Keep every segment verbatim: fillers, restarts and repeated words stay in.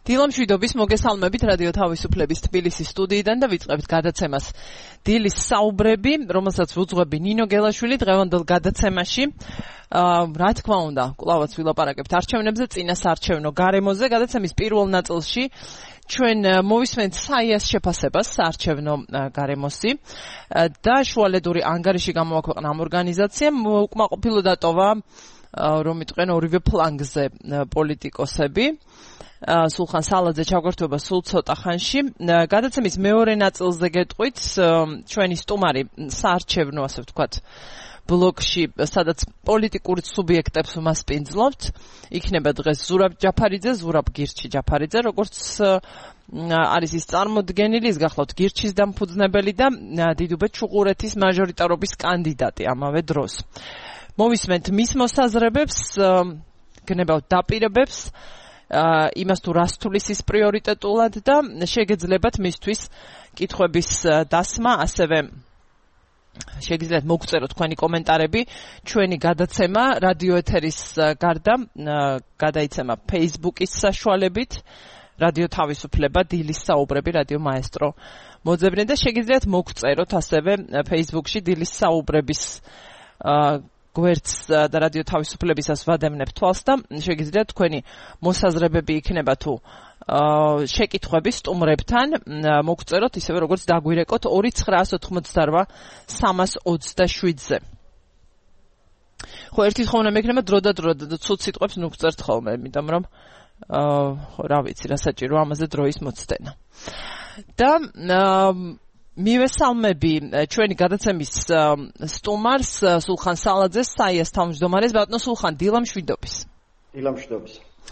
დილამშვიდობის მოგესალმებით რადიო თავისუფლების თბილისის სტუდიიდან და ვიწყებთ გადაცემას დილის საუბრები, რომელსაც ვუძღვები ნინო გელაშვილი. დღევანდელ გადაცემაში რა თქმა უნდა, კვლავაც ვილაპარაკებთ არჩევნებზე, წინასაარჩევნო გარემოზე. გადაცემის პირველ ნაწილში ჩვენ მოვისმენთ საიას შეფასებას საარჩევნო გარემოსი და შუალედური ანგარიში გამოაქვეყნა ამ ორგანიზაციამ. უკმაყოფილო დატოვა რომ იტყვენ ორივე ფლანგზე პოლიტიკოსები. სულხან სალაძე ჩაგვერთვება სულ ცოტა ხანში. გადაცემის მეორე ნაწილზე გეტყვით ჩვენი სტუმარი საარჩევნო, ასე ვთქვათ, ბლოკში, სადაც პოლიტიკურ სუბიექტებს მასპინძლობთ. იქნება დღეს ზურაბ ჯაფარიძე, ზურაბ გირჩი ჯაფარიძე, როგორც არის ის წარმოდგენილი, ის გახლავთ გირჩის დამფუძნებელი და დიდუბეთ ჩუღურეთის მაჟორიტარობის კანდიდატი ამავე დროს. მოვისმენთ მის მოსაზრებებს, გნებავთ დაპირებებს, იმას თუ რას თulis ის პრიორიტეტულად და შეგეძლებათ მისთვის კითხვების დასმა, ასევე შეგიძლიათ მოგწეროთ თქვენი კომენტარები. ჩვენი გადაცემა რადიო ეთერის გარდა გადაიცემა Facebook-ის საშუალებით, რადიო თავისუფლება, დილის საუბრები, რადიო მაესტრო მოძებნე და შეგიძლიათ მოგწეროთ ასევე Facebook-ში დილის საუბრების გვერდს და რადიო თავისუფლებისას ვადევნებ თვალს და შეგიძლიათ თქვენი მოსაზრებები იქნება თუ შეკითხვები სტუმრებთან მოგწეროთ, ისევე როგორც დაგვირეკოთ ორი ცხრაას ოთხმოცდარვა სამას ოცდაშვიდზე. ხო, ერთის ხოვნა მექნება დრო და დრო და ცუდ სიტყვებს ნუგწერთ ხოლმე, იმიტომ რომ რა ვიცი, რა საჭირო ამაზე დროის მოცდენა. და მივესალმები ჩვენი გადაცემის სტუმარს სულხან სალაძეს, საიას თავმჯდომარეს. ბატონო სულხან, დილამშვიდობის. დილამშვიდობის.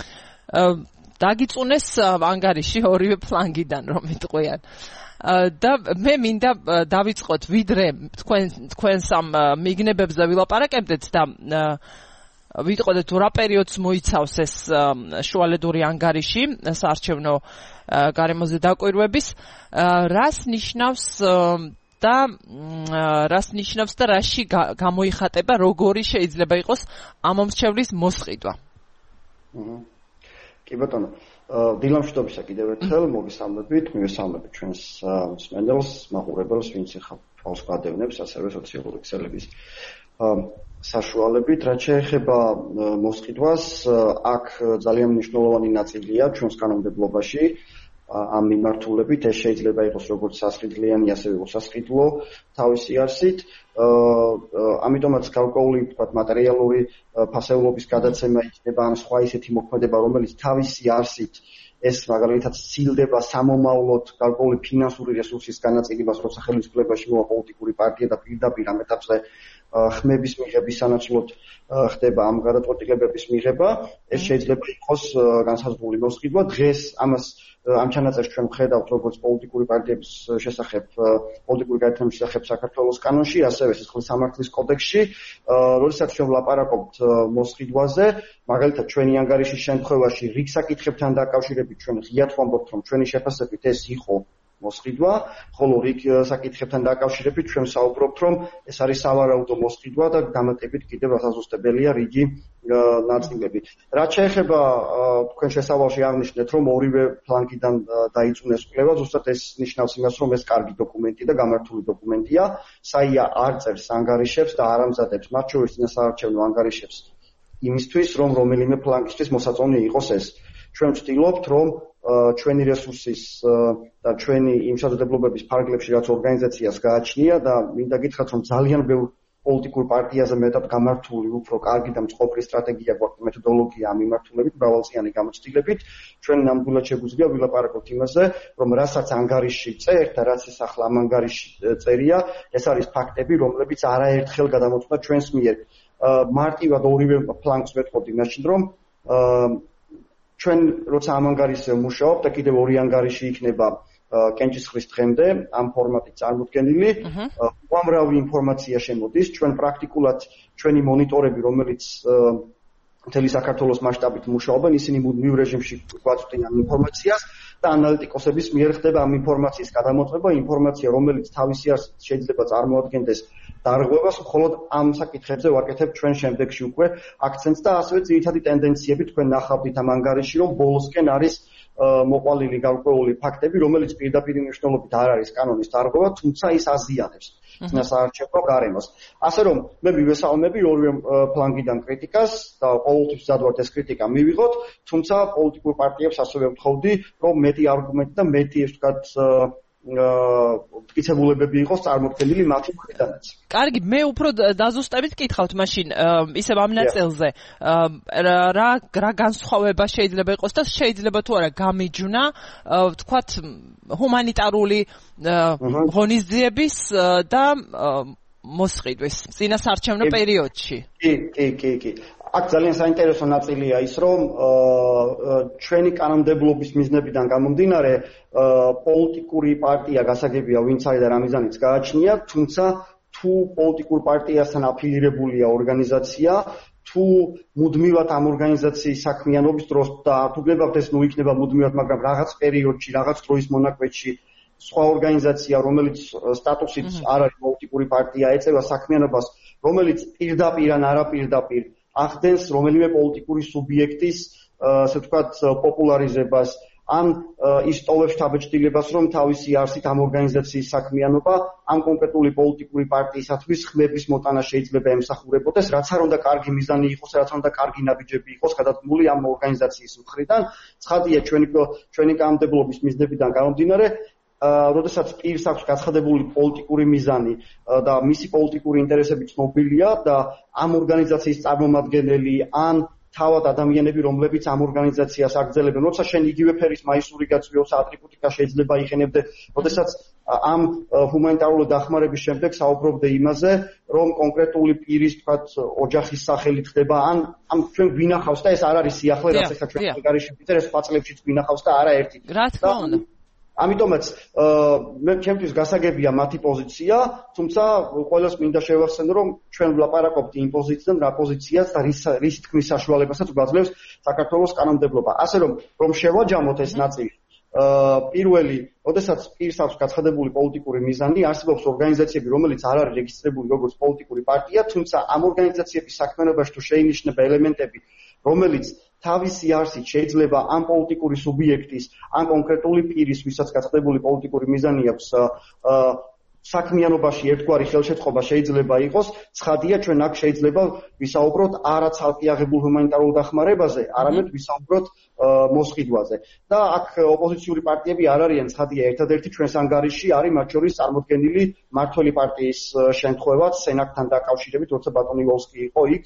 დაგიწუნეს ანგარიში ორივე ფლანგიდან, რომ იტყვიან. და მე მინდა დავიწყოთ, ვიდრე თქვენ თქვენს ამ მიგნებებზე ვილაპარაკებდეთ და ვიტყოდეთ თუ რა პერიოდს მოიცავს ეს შუალედური ანგარიში საარჩევნო გარემოზე დაკვირვების, რას ნიშნავს და რას ნიშნავს და რაში გამოიხატება, როგორი შეიძლება იყოს ამომრჩევლის მოსყიდვა. კი ბატონო, დილამშვიდობისა კიდევ ერთხელ მოგესალმებით, მივესალმებით ჩვენს მსმენელს, მაყურებელს, ვინც ახლა თვალს გადავნებს, ასევე სოციალური ქსელების საშუალებით. რაც შეეხება მოსყიდვას, აქ ძალიან მნიშვნელოვანი ნაწილია ჩვენს კანონმდებლობაში ამ მიმართულებით. ეს შეიძლება იყოს როგორც სასყიდლიანი, ასევე უსასყიდლო თავისი არსით. ამიტომაც გარკვეული ვთქვათ მატერიალური ფასეულობის გადაცემა იქნება ან სხვა ისეთი მოქმედება, რომელიც თავისი არსით ეს მაგალითად სცილდება სამომავლოდ გარკვეული ფინანსური რესურსის განაწილებას, როცა ხელისუფლებაში მოვა პოლიტიკური პარტია და პირდაპირ ამ ეტაპზე ხმების მიღების სანაცვლოდ ხდება ამ გადაწყვეტილებების მიღება. ეს შეიძლება იყოს განსაზღვრული მოსყიდვა. დღეს ამას ამ ჩანაწერს ჩვენ ვხედავთ როგორც პოლიტიკური პარტიების შესახებ, პოლიტიკური გაერთიანების შესახებ საქართველოს კანონში, ასევე სისხლის სამართლის კოდექსში. როდესაც ჩვენ ვლაპარაკობთ მოსყიდვაზე, მაგალითად ჩვენი ანგარიშის შემთხვევაში რიგ საკითხებთან დაკავშირებით ჩვენ ღიად ვამბობთ, რომ ჩვენი შეფასებით ეს იყო მოსყიდვა, ხოლო რიგ საკითხებთან დაკავშირებით ჩვენ საუბრობთ, რომ ეს არის სავარაუდო მოსყიდვა და დამატებით კიდევ ასაზუსტებელია რიგი ნაწილები. რაც შეეხება თქვენ შესავალში აღნიშნეთ, რომ ორივე ფლანგიდან დაიწუნეს კვლევა, ზუსტად ეს ნიშნავს იმას, რომ ეს კარგი დოკუმენტი და გამართული დოკუმენტია. საია არ წერს ანგარიშებს და არ ამზადებს მათ შორის წინასაარჩევნო ანგარიშებს იმისთვის, რომ რომელიმე ფლანგისთვის მოსაწონი იყოს ეს. ჩვენ ვცდილობთ, რომ ჩვენი რესურსის და ჩვენი იმ შესაძლებლობების ფარგლებში, რაც ორგანიზაციას გააჩნია და მინდა გითხრათ, რომ ძალიან ბევრ პოლიტიკურ პარტიაზე მეტად გამართული, უფრო კარგი და მწყობრი სტრატეგია გვაქვს, მეთოდოლოგია ამ მიმართულებით, მრავალწლიანი გამოცდილებით. ჩვენ ნამდვილად შეგვიძლია ვილაპარაკოთ იმაზე, რომ რასაც ანგარიში წერთ და რაც ის ახლა ამ ანგარიში წერია, ეს არის ფაქტები, რომლებიც არაერთხელ გადამოწმდა ჩვენს მიერ. მარტივად ორივე ფლანგს ვეთყობდი მაშინ, რომ ჩვენ როცა ამ ანგარიშზე ვმუშაობთ და კიდევ ორი ანგარიში იქნება კენჭისყრის დღემდე ამ ფორმატით წარმოდგენილი, უამრავი ინფორმაცია შემოდის. ჩვენ პრაქტიკულად ჩვენი მონიტორები, რომელიც მთელი საქართველოს მასშტაბით მუშაობენ, ისინი მუდმივ რეჟიმში გვაწვდიან ინფორმაციას და ანალიტიკოსების მიერ ხდება ამ ინფორმაციის გადამოწმება, ინფორმაცია, რომელიც თავისი არსით შეიძლება წარმოადგენდეს დარღვევას, მხოლოდ ამ საკითხებზე ვაკეთებ ჩვენ შემდეგში უკვე აქცენტს და ასევე ძირითადი ტენდენციები თქვენ ნახავთ ამ ანგარიში, რომ ბოლოსკენ არის მოყვალილი გარკვეული ფაქტები, რომელიც პირდაპირ მნიშვნელობით არ არის კანონის დარღვევა, თუმცა ის აზიანებს წინასაარჩევნო გარემოს. ასე რომ მე მივესალმები ორივე ფლანგიდან კრიტიკას და ყოველთვის ვზადვართ ეს კრიტიკა მივიღოთ, თუმცა პოლიტიკურ პარტიებს ასევე ვთხოვდი, რომ მეტი არგუმენტი და მეტი ეს ვთქვათ მტკიცებულებები იყოს წარმოქმნილი მათი მხრიდანაც. კარგი, მე უფრო დაზუსტებით კითხავთ მაშინ ისევ ამ ნაწილზე. რა რა განსხვავება შეიძლება იყოს და შეიძლება თუ არა გამიჯვნა, ვთქვათ, ჰუმანიტარული ღონისძიების და მოსყიდვის წინასაარჩევნო პერიოდში. კი, კი, კი, კი. აქ ძალიან საინტერესო ნაწილია ის, რომ ჩვენი კანონმდებლობის მიზნებიდან გამომდინარე, პოლიტიკური პარტია გასაგებია ვინც არის და რა მიზანიც გააჩნია, თუმცა თუ პოლიტიკურ პარტიასთან აფილირებულია ორგანიზაცია, თუ მუდმივად ამ ორგანიზაციის საქმიანობის დროს და თუ გებავთ ეს ნუ იქნება მუდმივად, მაგრამ რაღაც პერიოდში, რაღაც დროის მონაკვეთში სხვა ორგანიზაცია, რომელიც სტატუსით არ არის პოლიტიკური პარტია, ეწევა საქმიანობას, რომელიც პირდაპირ ან არაპირდაპირ ახდენს რომელიმე პოლიტიკური სუბიექტის, ასე ვთქვათ, პოპულარიზებას, ან ის ტოვებს შთაბეჭდილებას, რომ თავისი არსით ამ ორგანიზაციის საქმიანობა ამ კონკრეტული პოლიტიკური პარტიისათვის ხმების მოტანა შეიძლება ემსახურებოდეს, რაც არ უნდა კარგი მიზანი იყოს, რაც არ უნდა კარგი ნაბიჯები იყოს გადადგმული ამ ორგანიზაციის მხრიდან. ცხადია, ჩვენი ჩვენი კანონმდებლობის მიზნებიდან გამომდინარე, როდესაც პირს აქვს გაცხადებული პოლიტიკური მიზანი და მისი პოლიტიკური ინტერესები ცნობილია და ამ ორგანიზაციის წარმომადგენელი ან თავად ადამიანები, რომლებიც ამ ორგანიზაციას აგრძელებენ, როცა შენ იგივე ფერის მაისური გაწვიოს ატრიბუტიკა შეიძლება იყენებდე, როდესაც ამ ჰუმანიტარული დახმარების შემდეგ საუბრობდე იმაზე, რომ კონკრეტული პირის, თქვათ, ოჯახის სახელით ხდება, ან ამ ჩვენ გვინახავს და ეს არ არის სიახლე, რაც ახლა ჩვენ ანგარიში ვიწერე, სხვა წლებშიც გვინახავს და არაერთი. რა თქმა უნდა. ამიტომაც მე ჩემთვის გასაგებია მათი პოზიცია, თუმცა ყველას მინდა შევახსენო, რომ ჩვენ ვლაპარაკობთ იმ პოზიციიდან, რა პოზიციას და რის რის თქმის საშუალებასაც გვაძლევს საქართველოს კანონმდებლობა. ასე რომ რომ შევაჯამოთ ეს ნაწილი, პირველი, როდესაც პირს აქვს გაცხადებული პოლიტიკური მიზანი, არსებობს ორგანიზაციები, რომელიც არ არის რეგისტრირებული როგორც პოლიტიკური პარტია, თუმცა ამ ორგანიზაციების საქმიანობაში თუ შეინიშნება ელემენტები, რომელიც თავისი არსით შეიძლება ამ პოლიტიკური სუბიექტის, ან კონკრეტული პირის, ვისაც გაცხადებული პოლიტიკური მიზანი აქვს, საქმიანობაში ერთგვარი ხელშეწყობა შეიძლება იყოს, ცხადია, ჩვენ აქ შეიძლება ვისაუბროთ არა ცალკე აღებულ ჰუმანიტარულ დახმარებაზე, არამედ ვისაუბროთ მოსყიდვაზე. და აქ ოპოზიციური პარტიები არ არიან, ცხადია, ერთადერთი ჩვენს ანგარიში არის მათ შორის წარმოდგენილი მმართველი პარტიის შემთხვევაც სენაკთან დაკავშირებით, როცა ბატონი ვოლსკი იყო იქ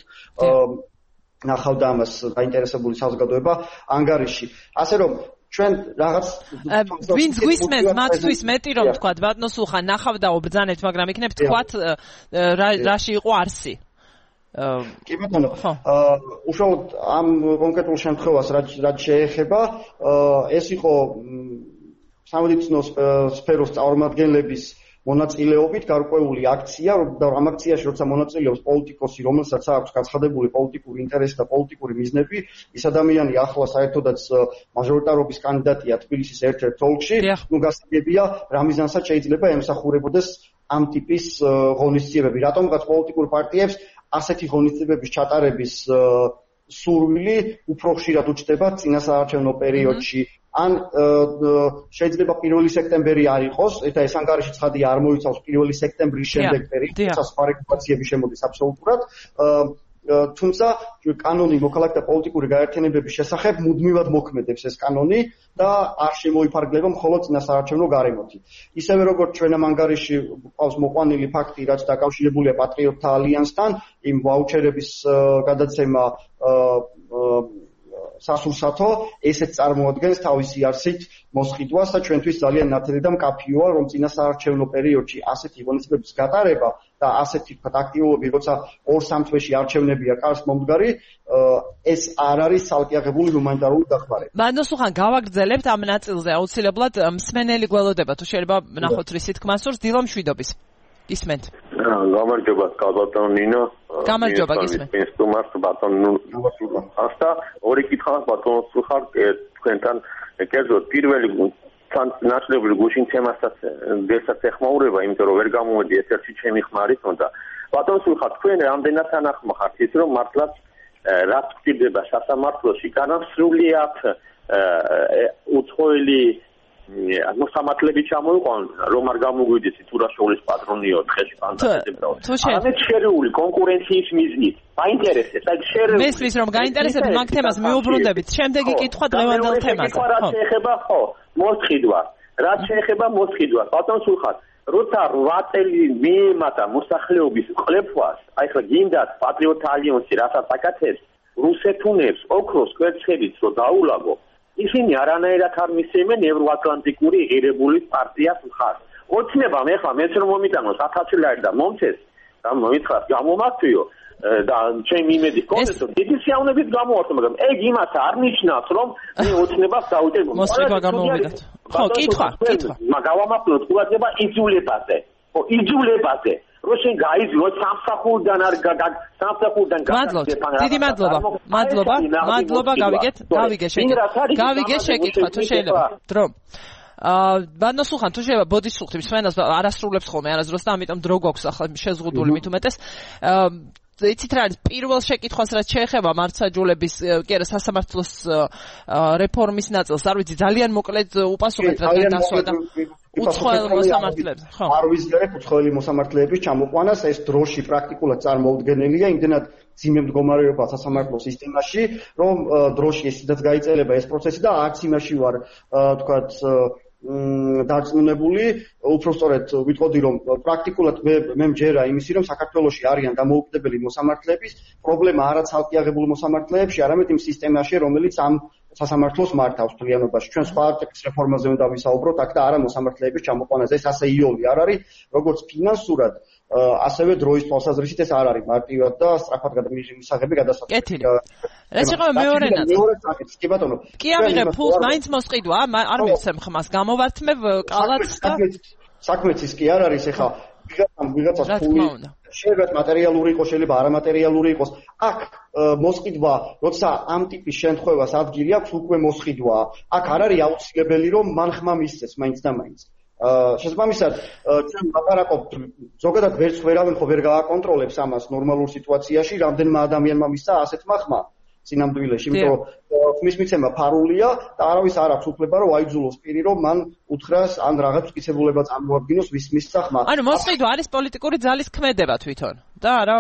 ნახავდა ამას დაინტერესებული საზოგადოება ანგარიში. ასე რომ ჩვენ რაღაც ვინც გვისმენთ მათთვის მეტი რომ თქვა ბატონო სულხან ნახავდა ობრძანებთ, მაგრამ იქნებ თქვათ რაში იყო არსი. კი ბატონო, უშუალოდ ამ კონკრეტულ შემთხვევას რაც შეეხება, ეს იყო სამედიცინო სფეროს წარმომადგენლების მონაწილეობით გარკვეული აქცია და ამ აქციაში როცა მონაწილეობს პოლიტიკოსი, რომელსაც აქვს გაცხადებული პოლიტიკური ინტერესი და პოლიტიკური მიზნები, ის ადამიანი ახლა საერთოდაც მაჟორიტარობის კანდიდატია თბილისის ერთ-ერთ ოლქში, ნუ გასაგებია რა მიზანსაც შეიძლება ემსახურებოდეს ამ ტიპის ღონისძიებები. რატომღაც პოლიტიკურ პარტიებს ასეთი ღონისძიებების ჩატარების სურვილი უფრო ხშირად უჩნდება წინასაარჩევნო პერიოდში. ან შეიძლება პირველი სექტემბერი არ იყოს, და ეს ანგარიში ცხადია არ მოიცავს პირველი სექტემბრის შემდეგ პერიოდს, სხვა რეგულაციები შემოდის აბსოლუტურად. თუმცა კანონი მოქალაქეთა პოლიტიკური გაერთიანებების შესახებ მუდმივად მოქმედებს ეს კანონი და არ შემოიფარგლება მხოლოდ წინასაარჩევნო გარემოთი. ისევე როგორც ჩვენ ამ ანგარიში ყავს მოყვანილი ფაქტი, რაც დაკავშირებულია პატრიოტთა ალიანსთან, იმ ვაუჩერების გადაცემა სასურსათო, ესეც წარმოადგენს თავისი არსით მოსყიდვას და ჩვენთვის ძალიან ნათელი და მკაფიოა, რომ წინასაარჩევნო პერიოდში ასეთი ღონისძიებების გატარება და ასეთი თქვა აქტიულობები, როცა ორ-სამ თვეში არჩევნებია კარს მომდგარი, ეს არ არის ცალკე აღებული ჰუმანიტარული დახმარება. ბატონო სულხან, გავაგრძელებთ ამ ნაწილზე აუცილებლად მსმენელი გველოდება, თუ შეიძლება ნახოთ რისი თქმა სურს, დილა მშვიდობის. ისმენთ. გამარჯობა, ბატონო ნინო. გამარჯობა, ისმენთ. ინსტრუმენტ ბატონო ასტა, ორი კითხვა ბატონო სულხან, თქვენთან კერძოდ პირველი ნაცვლებული გუშინ თემასაც დესაც ეხმაურება, იმიტომ რომ ვერ გამომედი ერთ-ერთი ჩემი ხმარით, თუმცა ბატონო სულხან, თქვენ რამდენად თანახმახართ ის, რომ მართლაც რაც ხდება სასამართლოში, განსრულიად უცხოელი მოსამართლეები ჩამოიყვანონ, რომ არ გამოგვიდეს თურაშოულის პატრონიო დღეში პანტაცებრავ. ამეთ შერეული კონკურენციის მიზნით. მაინტერესებს, აი შერეული. მესმის რომ გაინტერესებთ მაგ თემას მიუბრუნდებით. შემდეგი კითხვა დღევანდელ თემაზე. ხო, რაც შეეხება ხო, მოსყიდვა. რაც შეეხება მოსყიდვას, ბატონ სულხან, როცა რვა წელი მიემატა მოსახლეობის ყლეფვას, აი ხა გინდათ პატრიოტთა ალიანსი რასაც აკეთებს, რუსეთუნებს, ოქროს კვერცხებით რო დაულაგო, ისინი არანაირად არ მისცემენ ევროატლანტიკური ღირებული პარტიას მხარს. ოცნებამ ეხლა მეც რომ მომიტანოს ათასი ლარი და მომცეს, და მომითხრას გამომართვიო და ჩემი იმედი გქონდეს, რომ დიდი სიამოვნებით გამოვართო, მაგრამ ეგ იმას არ ნიშნავს, რომ მე ოცნებას დავუჭერ. მოსწრება გამოვიდათ. ხო, კითხვა, კითხვა. მაგავამართლოთ ყურადღება იძულებაზე. ხო, იძულებაზე. რო შენ გაიძულო სამსახურიდან არ სამსახურიდან გაგაცემა. დიდი მადლობა. მადლობა. მადლობა, გავიგეთ. გავიგე შეკითხვა. გავიგე შეკითხვა თუ შეიძლება. დრო. აა ბანო სულხან თუ შეიძლება ბოდიშ სულხნის მენას არასრულებს ხოლმე არასდროს და ამიტომ დრო გვაქვს ახლა შეზღუდული მით უმეტეს. აა იცით რა არის პირველ შეკითხვას რაც შეეხება მართლმსაჯულების კი არა სასამართლოს რეფორმის ნაწილს არ ვიცი ძალიან მოკლედ უპასუხეთ რადგან დასვა და უცხოელ მოსამართლეებს ხო არ ვიზიარებ უცხოელი მოსამართლეების ჩამოყვანას ეს დროში პრაქტიკულად წარმოუდგენელია იმდენად ძიმე მდგომარეობა სასამართლო სისტემაში რომ დროში ესეც გაიწელება ეს პროცესი და არც იმაში ვარ თქვათ დარწმუნებული, უпростоრეთ ვიტყოდი რომ პრაქტიკულად მე მე მჯერა იმისი რომ საქართველოში არიან დამოუკიდებელი მოსამართლეების პრობლემა არა ცალკე აღებული მოსამართლეებში, არამედ იმ სისტემაში, რომელიც ამ სასამართლოს მართავს მთლიანობაში. ჩვენ სხვა არტიკლების რეფორმაზე უნდა ვისაუბროთ, აქ და არა მოსამართლეების ჩამოყვანაზე. ეს ასე იოლი არ არის, როგორც ფინანსურად, ასევე დროის თვალსაზრისით ეს არ არის მარტივად და სწრაფად მისაღები გადასაწყვეტი. კეთილი. რა შეეხება მეორე ნაწილს? მეორე ნაწილს, კი ბატონო. კი ამიღებ ფულს, მაინც მოსყიდვა, არ მივცემ ხმას, გამოვართმევ კალათს და საქმეც ის კი არ არის, ეხლა ვიღაცამ ვიღაცას ფული შეიძლება მატერიალური იყოს, შეიძლება არამატერიალური იყოს. აქ მოსყიდვა, როცა ამ ტიპის შემთხვევას ადგილი აქვს, უკვე მოსყიდვაა. აქ არ არის აუცილებელი რომ მან ხმა მისცეს მაინც და მაინც. შესაბამისად, ჩვენ ლაპარაკობთ, ზოგადად ვერც ვერავინ ხო ვერ გააკონტროლებს ამას ნორმალურ სიტუაციაში, რამდენმა ადამიანმა მისცა ასეთმა ხმა სინამდვილეში, იმიტომ რომ ხმის მიცემა ფარულია და არავის არ აქვს უფლება რომ აიძულოს პირი რომ მან უთხრას ან რაღაც მტკიცებულება წარმოადგინოს ვის მისცა ხმა. ანუ მოსყიდვა არის პოლიტიკური ძალის ქმედება თვითონ. და რა?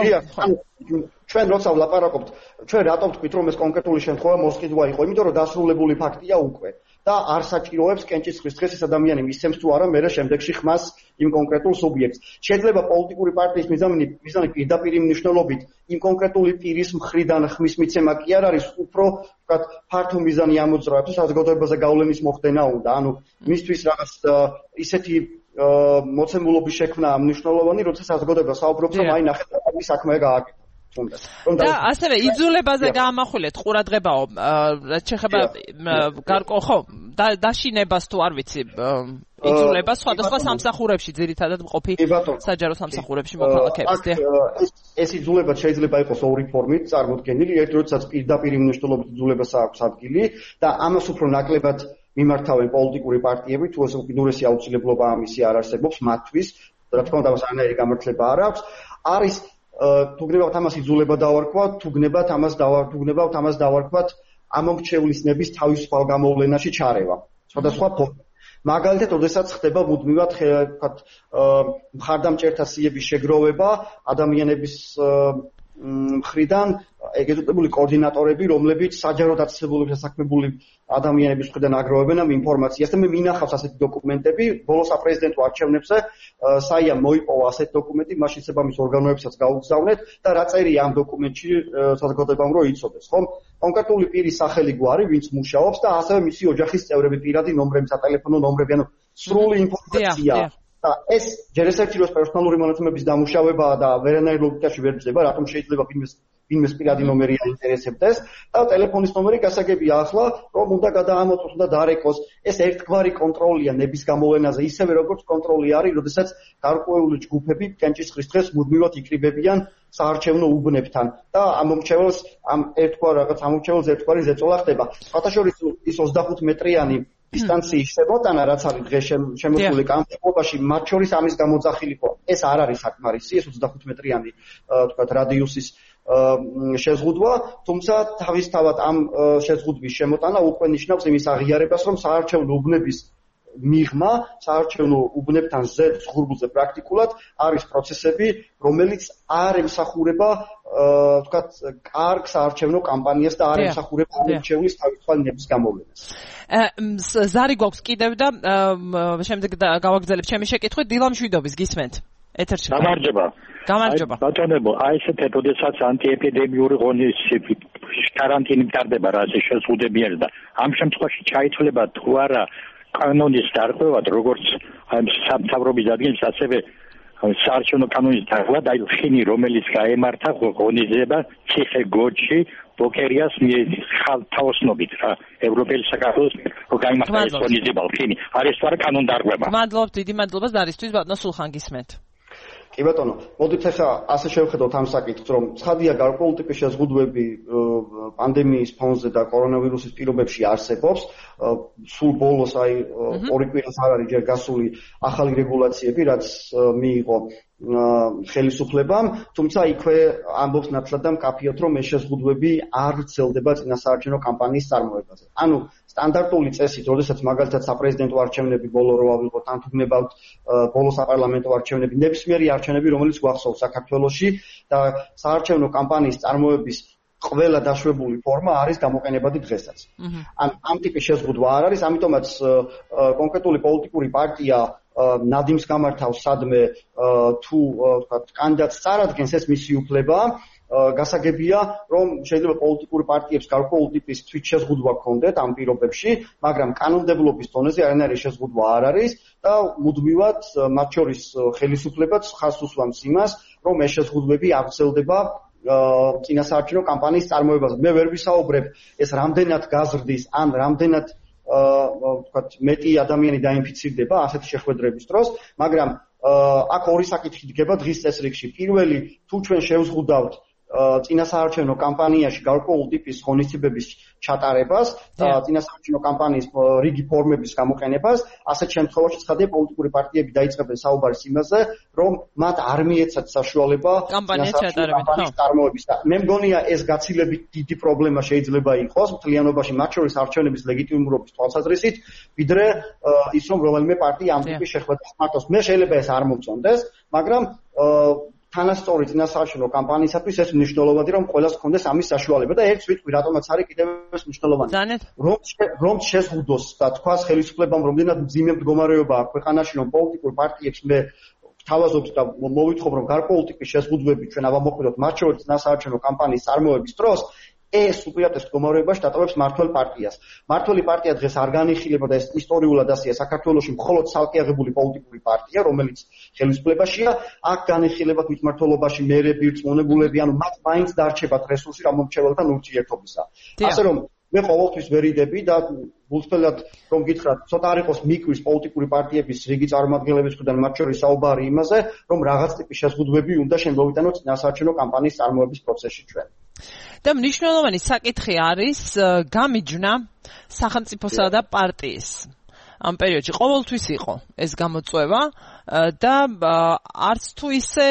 ჩვენ როცა ვლაპარაკობთ, ჩვენ რატომ ვთქვით რომ ეს კონკრეტული შემთხვევა მოსყიდვა იყო, იმიტომ რომ დასრულებული ფაქტია უკვე. და არ საჭიროებს კენჭისყრის დღეს ეს ადამიანი მისცემს თუ არა მერე შემდეგში ხმას იმ კონკრეტულ სუბიექტს. შეიძლება პოლიტიკური პარტიის მიზანი მიზანი პირდაპირ მნიშვნელობით იმ კონკრეტული პირის მხრიდან ხმის მიცემა კი არ არის, უფრო ვთქვათ, ფართო მიზანი ამოძრავებს, თუ საზოგადოებაზე გავლენის მოხდენა უნდა. ანუ მისთვის რაღაც ისეთი მოცემულობის შექმნა მნიშვნელოვანი, როცა საზოგადოება საუბრობს, რომ აი ნახეთ, რა საქმეა გააკეთა. და ასევე იძულებაზე გაამახვილეთ ყურადღებაო რაც შეეხება გარკვეულ ხო დაშინებას თუ არ ვიცი იძულება სხვადასხვა სამსახურებში ძირითადად მყოფი საჯარო სამსახურებში მოქალაქეებს ეს იძულება შეიძლება იყოს ორი ფორმით წარმოდგენილი ერთ როდესაც პირდაპირ მნიშვნელობით იძულებას აქვს ადგილი და ამას უფრო ნაკლებად მიმართავენ პოლიტიკური პარტიები თუ ეს უკიდურესი აუცილებლობა ამისი არ არსებობს მათთვის რა თქმა უნდა ამასანაირი გამართლება არ აქვს არის თუ გნებავთ ამას იძულება დავარქვათ, თუ გნებავთ ამას დავარქვათ, თუ გნებავთ ამას დავარქვათ ამომრჩევლის ნების თავისუფალ გამოვლენაში ჩარევა. სხვადასხვა ფორმით. მაგალითად, როდესაც ხდება მუდმივად ვთქვათ მხარდამჭერთა სიების შეგროვება ადამიანების მხრიდან ეგეთებული კოორდინატორები, რომლებიც საჯარო დაწესებულების დასაქმებული ადამიანების მხრიდან აგროვებენ ამ ინფორმაციას და მე მინახავს ასეთი დოკუმენტები ბოლოს საპრეზიდენტო არჩევნებზე საიამ მოიპოვა ასეთი დოკუმენტი მაშინ შესაბამის ორგანოებსაც გაუგზავნეთ და რა წერია ამ დოკუმენტში საზოგადოებამ რომ იცოდეს ხომ კონკრეტული პირის სახელი გვარი ვინც მუშაობს და ასევე მისი ოჯახის წევრები პირადი ნომრები სატელეფონო ნომრები ანუ სრული ინფორმაცია და ეს ჯერ ეს ერთი დროს პერსონალური მონაცემების დამუშავებაა და ვერანაირ ლოგიკაში ვერ ძდება რატომ შეიძლება ვინმეს ვინმეს პირადი ნომერი აინტერესებდეს და ტელეფონის ნომერი გასაგებია ახლა რომ უნდა გადაამოწოს უნდა დარეკოს ეს ერთგვარი კონტროლია ნების გამოვლენაზე ისევე როგორც კონტროლი არის როდესაც გარკვეული ჯგუფები კენჭისყრის დღეს მუდმივად იკრიბებიან საარჩევნო უბნებთან და ამ მომრჩეველს ამ ერთგვარ რაღაც ამომრჩეველს ერთგვარი ზეწოლა ხდება სხვათაშორის ის ოცდახუთ მეტრიანი დისტანციის შემოტანა რაც არის დღეს შემოსული კამპანიაში მათ შორის ამის გამოძახილიყო ეს არ არის საკმარისი ეს ოცდახუთ მეტრიანი თქვათ რადიუსის შეზღუდვა, თუმცა თავისთავად ამ შეზღუდვის შემოტანა უკვე ნიშნავს იმის აღიარებას, რომ საარჩევნო უბნების მიღმა, საარჩევნო უბნებთან ზედ ზღურბლზე პრაქტიკულად არის პროცესები, რომელიც არ ემსახურება, ვთქვათ, კარგ საარჩევნო კამპანიას და არ ემსახურება არჩევნის თავისუფლების გამოვლენას. ზარი გვაქვს კიდევ და შემდეგ გავაგრძელებ ჩემი შეკითხვით, დილა მშვიდობის გისმენთ. ეთერში. გამარჯობა. გამარჯობა. ბატონებო, აი ესეთ ოდესაც ანტიეპიდემიური ღონისძიებები каранტინი მტარდება რა ეს შეზღუდებიანი და ამ შემთხვევაში ჩაითვლება თუ არა კანონის დარღვევად, როგორც სამთავრობის ადგილს, ასევე საარჩევნო კანონის დარღვევა და ხინი, რომელიც გაემართა ღონისძიება ციხე-გორჯში, ბოკერიას ხალხთაოსნობით რა, ევროპელი საქართველოს გაიმართა ეს ღონისძიება ხინი. არის თუ არა კანონ დარღვევა? მადლობთ, დიდი მადლობა ზარისთვის, ბატონო სულხან გისმენთ. კი ბატონო, მოდით ახლა ასე შევხედოთ ამ საკითხს, რომ ცხადია გარკვეული ტიპის შეზღუდვები პანდემიის ფონზე და კორონავირუსის პირობებში არსებობს. სულ ბოლოს აი ორი კვირას არ არის ჯერ გასული ახალი რეგულაციები, რაც მიიღო ხელისუფლებამ, თუმცა იქვე ამბობს ნათლად და მკაფიოდ, რომ ეს შეზღუდვები არ ვრცელდება წინასაარჩევნო კამპანიის წარმოებაზე. ანუ სტანდარტული წესით, როდესაც მაგალითად საპრეზიდენტო არჩევნები ბოლო რო ავიღოთ, ან თუ გნებავთ ბოლო საპარლამენტო არჩევნები, ნებისმიერი არჩევნები, რომელიც გვახსოვს საქართველოში და საარჩევნო კამპანიის წარმოების ყველა დაშვებული ფორმა არის გამოყენებადი დღესაც. ან ამ ტიპის შეზღუდვა არ არის, ამიტომაც კონკრეტული პოლიტიკური პარტია ნადიმს გამართავს სადმე თუ ვთქვათ კანდიდატს წარადგენს, ეს მისი უფლებაა. გასაგებია, რომ შეიძლება პოლიტიკური პარტიებს გარკვეული ტიპის თვითშეზღუდვა ჰქონდეთ ამ პირობებში, მაგრამ კანონმდებლობის დონეზე არანაირი შეზღუდვა არ არის და მუდმივად მათ შორის ხელისუფლებაც ხაზს უსვამს იმას, რომ ეს შეზღუდვები არ ვრცელდება წინასაარჩევნო კამპანიის წარმოებაზე. მე ვერ ვისაუბრებ ეს რამდენად გაზრდის, ან რამდენად ვთქვათ მეტი ადამიანი დაინფიცირდება ასეთი შეხვედრების დროს, მაგრამ აქ ორი საკითხი დგება დღის წესრიგში. პირველი, თუ ჩვენ შევზღუდავთ წინასაარჩევნო კამპანიაში გარკვეული ტიპის ღონისძიებების ჩატარებას და წინასაარჩევნო კამპანიის რიგი ფორმების გამოყენებას, ასეთ შემთხვევაში ცხადია პოლიტიკური პარტიები დაიწყებენ საუბარს იმაზე, რომ მათ არ მიეცათ საშუალება წინასაარჩევნო კამპანიის წარმოების და მე მგონია ეს გაცილებით დიდი პრობლემა შეიძლება იყოს მთლიანობაში, მათ შორის არჩევნების ლეგიტიმურობის თვალსაზრისით, ვიდრე ის რომ რომელიმე პარტია ამ ტიპის შეხვედრას მართავს. მე შეიძლება ეს არ მომწონდეს, მაგრამ თანასწორი წინასაარჩევნო კამპანიისათვის ეს მნიშვნელოვანია, რომ ყველას ჰქონდეს ამის საშუალება და ერთ ვიტყვი, რატომაც არის კიდევ ეს მნიშვნელოვანი. რომ რომ შეზღუდოს და თქვას ხელისუფლებამ რამდენად მძიმე მდგომარეობა აქვს ქვეყანაში, რომ პოლიტიკურ პარტიებს მე თავაზობთ და მოვითხოვ, რომ გარკვეული ტიპის შეზღუდვები ჩვენ ავამოყვროთ მათ შორის წინასაარჩევნო კამპანიის წარმოების დროს, ეს უპირატეს მდგომარეობაში დატოვებს მართველ პარტიას. მართველი პარტია დღეს არ განიხილება და ეს ისტორიულად ასეა საქართველოში მხოლოდ ცალკე აღებული პოლიტიკური პარტია, რომელიც ხელისუფლებაშია, აქ განიხილება თვითმმართველობაში მერები, რწმუნებულები, ანუ მათ მაინც დარჩებათ რესურსი გამომრჩეველთან ურთიერთობისა. ასე რომ მე ყოველთვის ვერიდები და გულწრფელად რომ გითხრათ, ცოტა არ იყოს მიკვის პოლიტიკური პარტიების რიგი წარმომადგენლების მხრიდან, მათ შორის საუბარი იმაზე, რომ რაღაც ტიპის შეზღუდვები უნდა შემოვიტანოთ წინასაარჩევნო კამპანიის წარმოების პროცესში ჩვენ. და მნიშვნელოვანი საკითხი არის გამიჯვნა სახელმწიფოსა და პარტიის. ამ პერიოდში ყოველთვის იყო ეს გამოწვევა და არც თუ ისე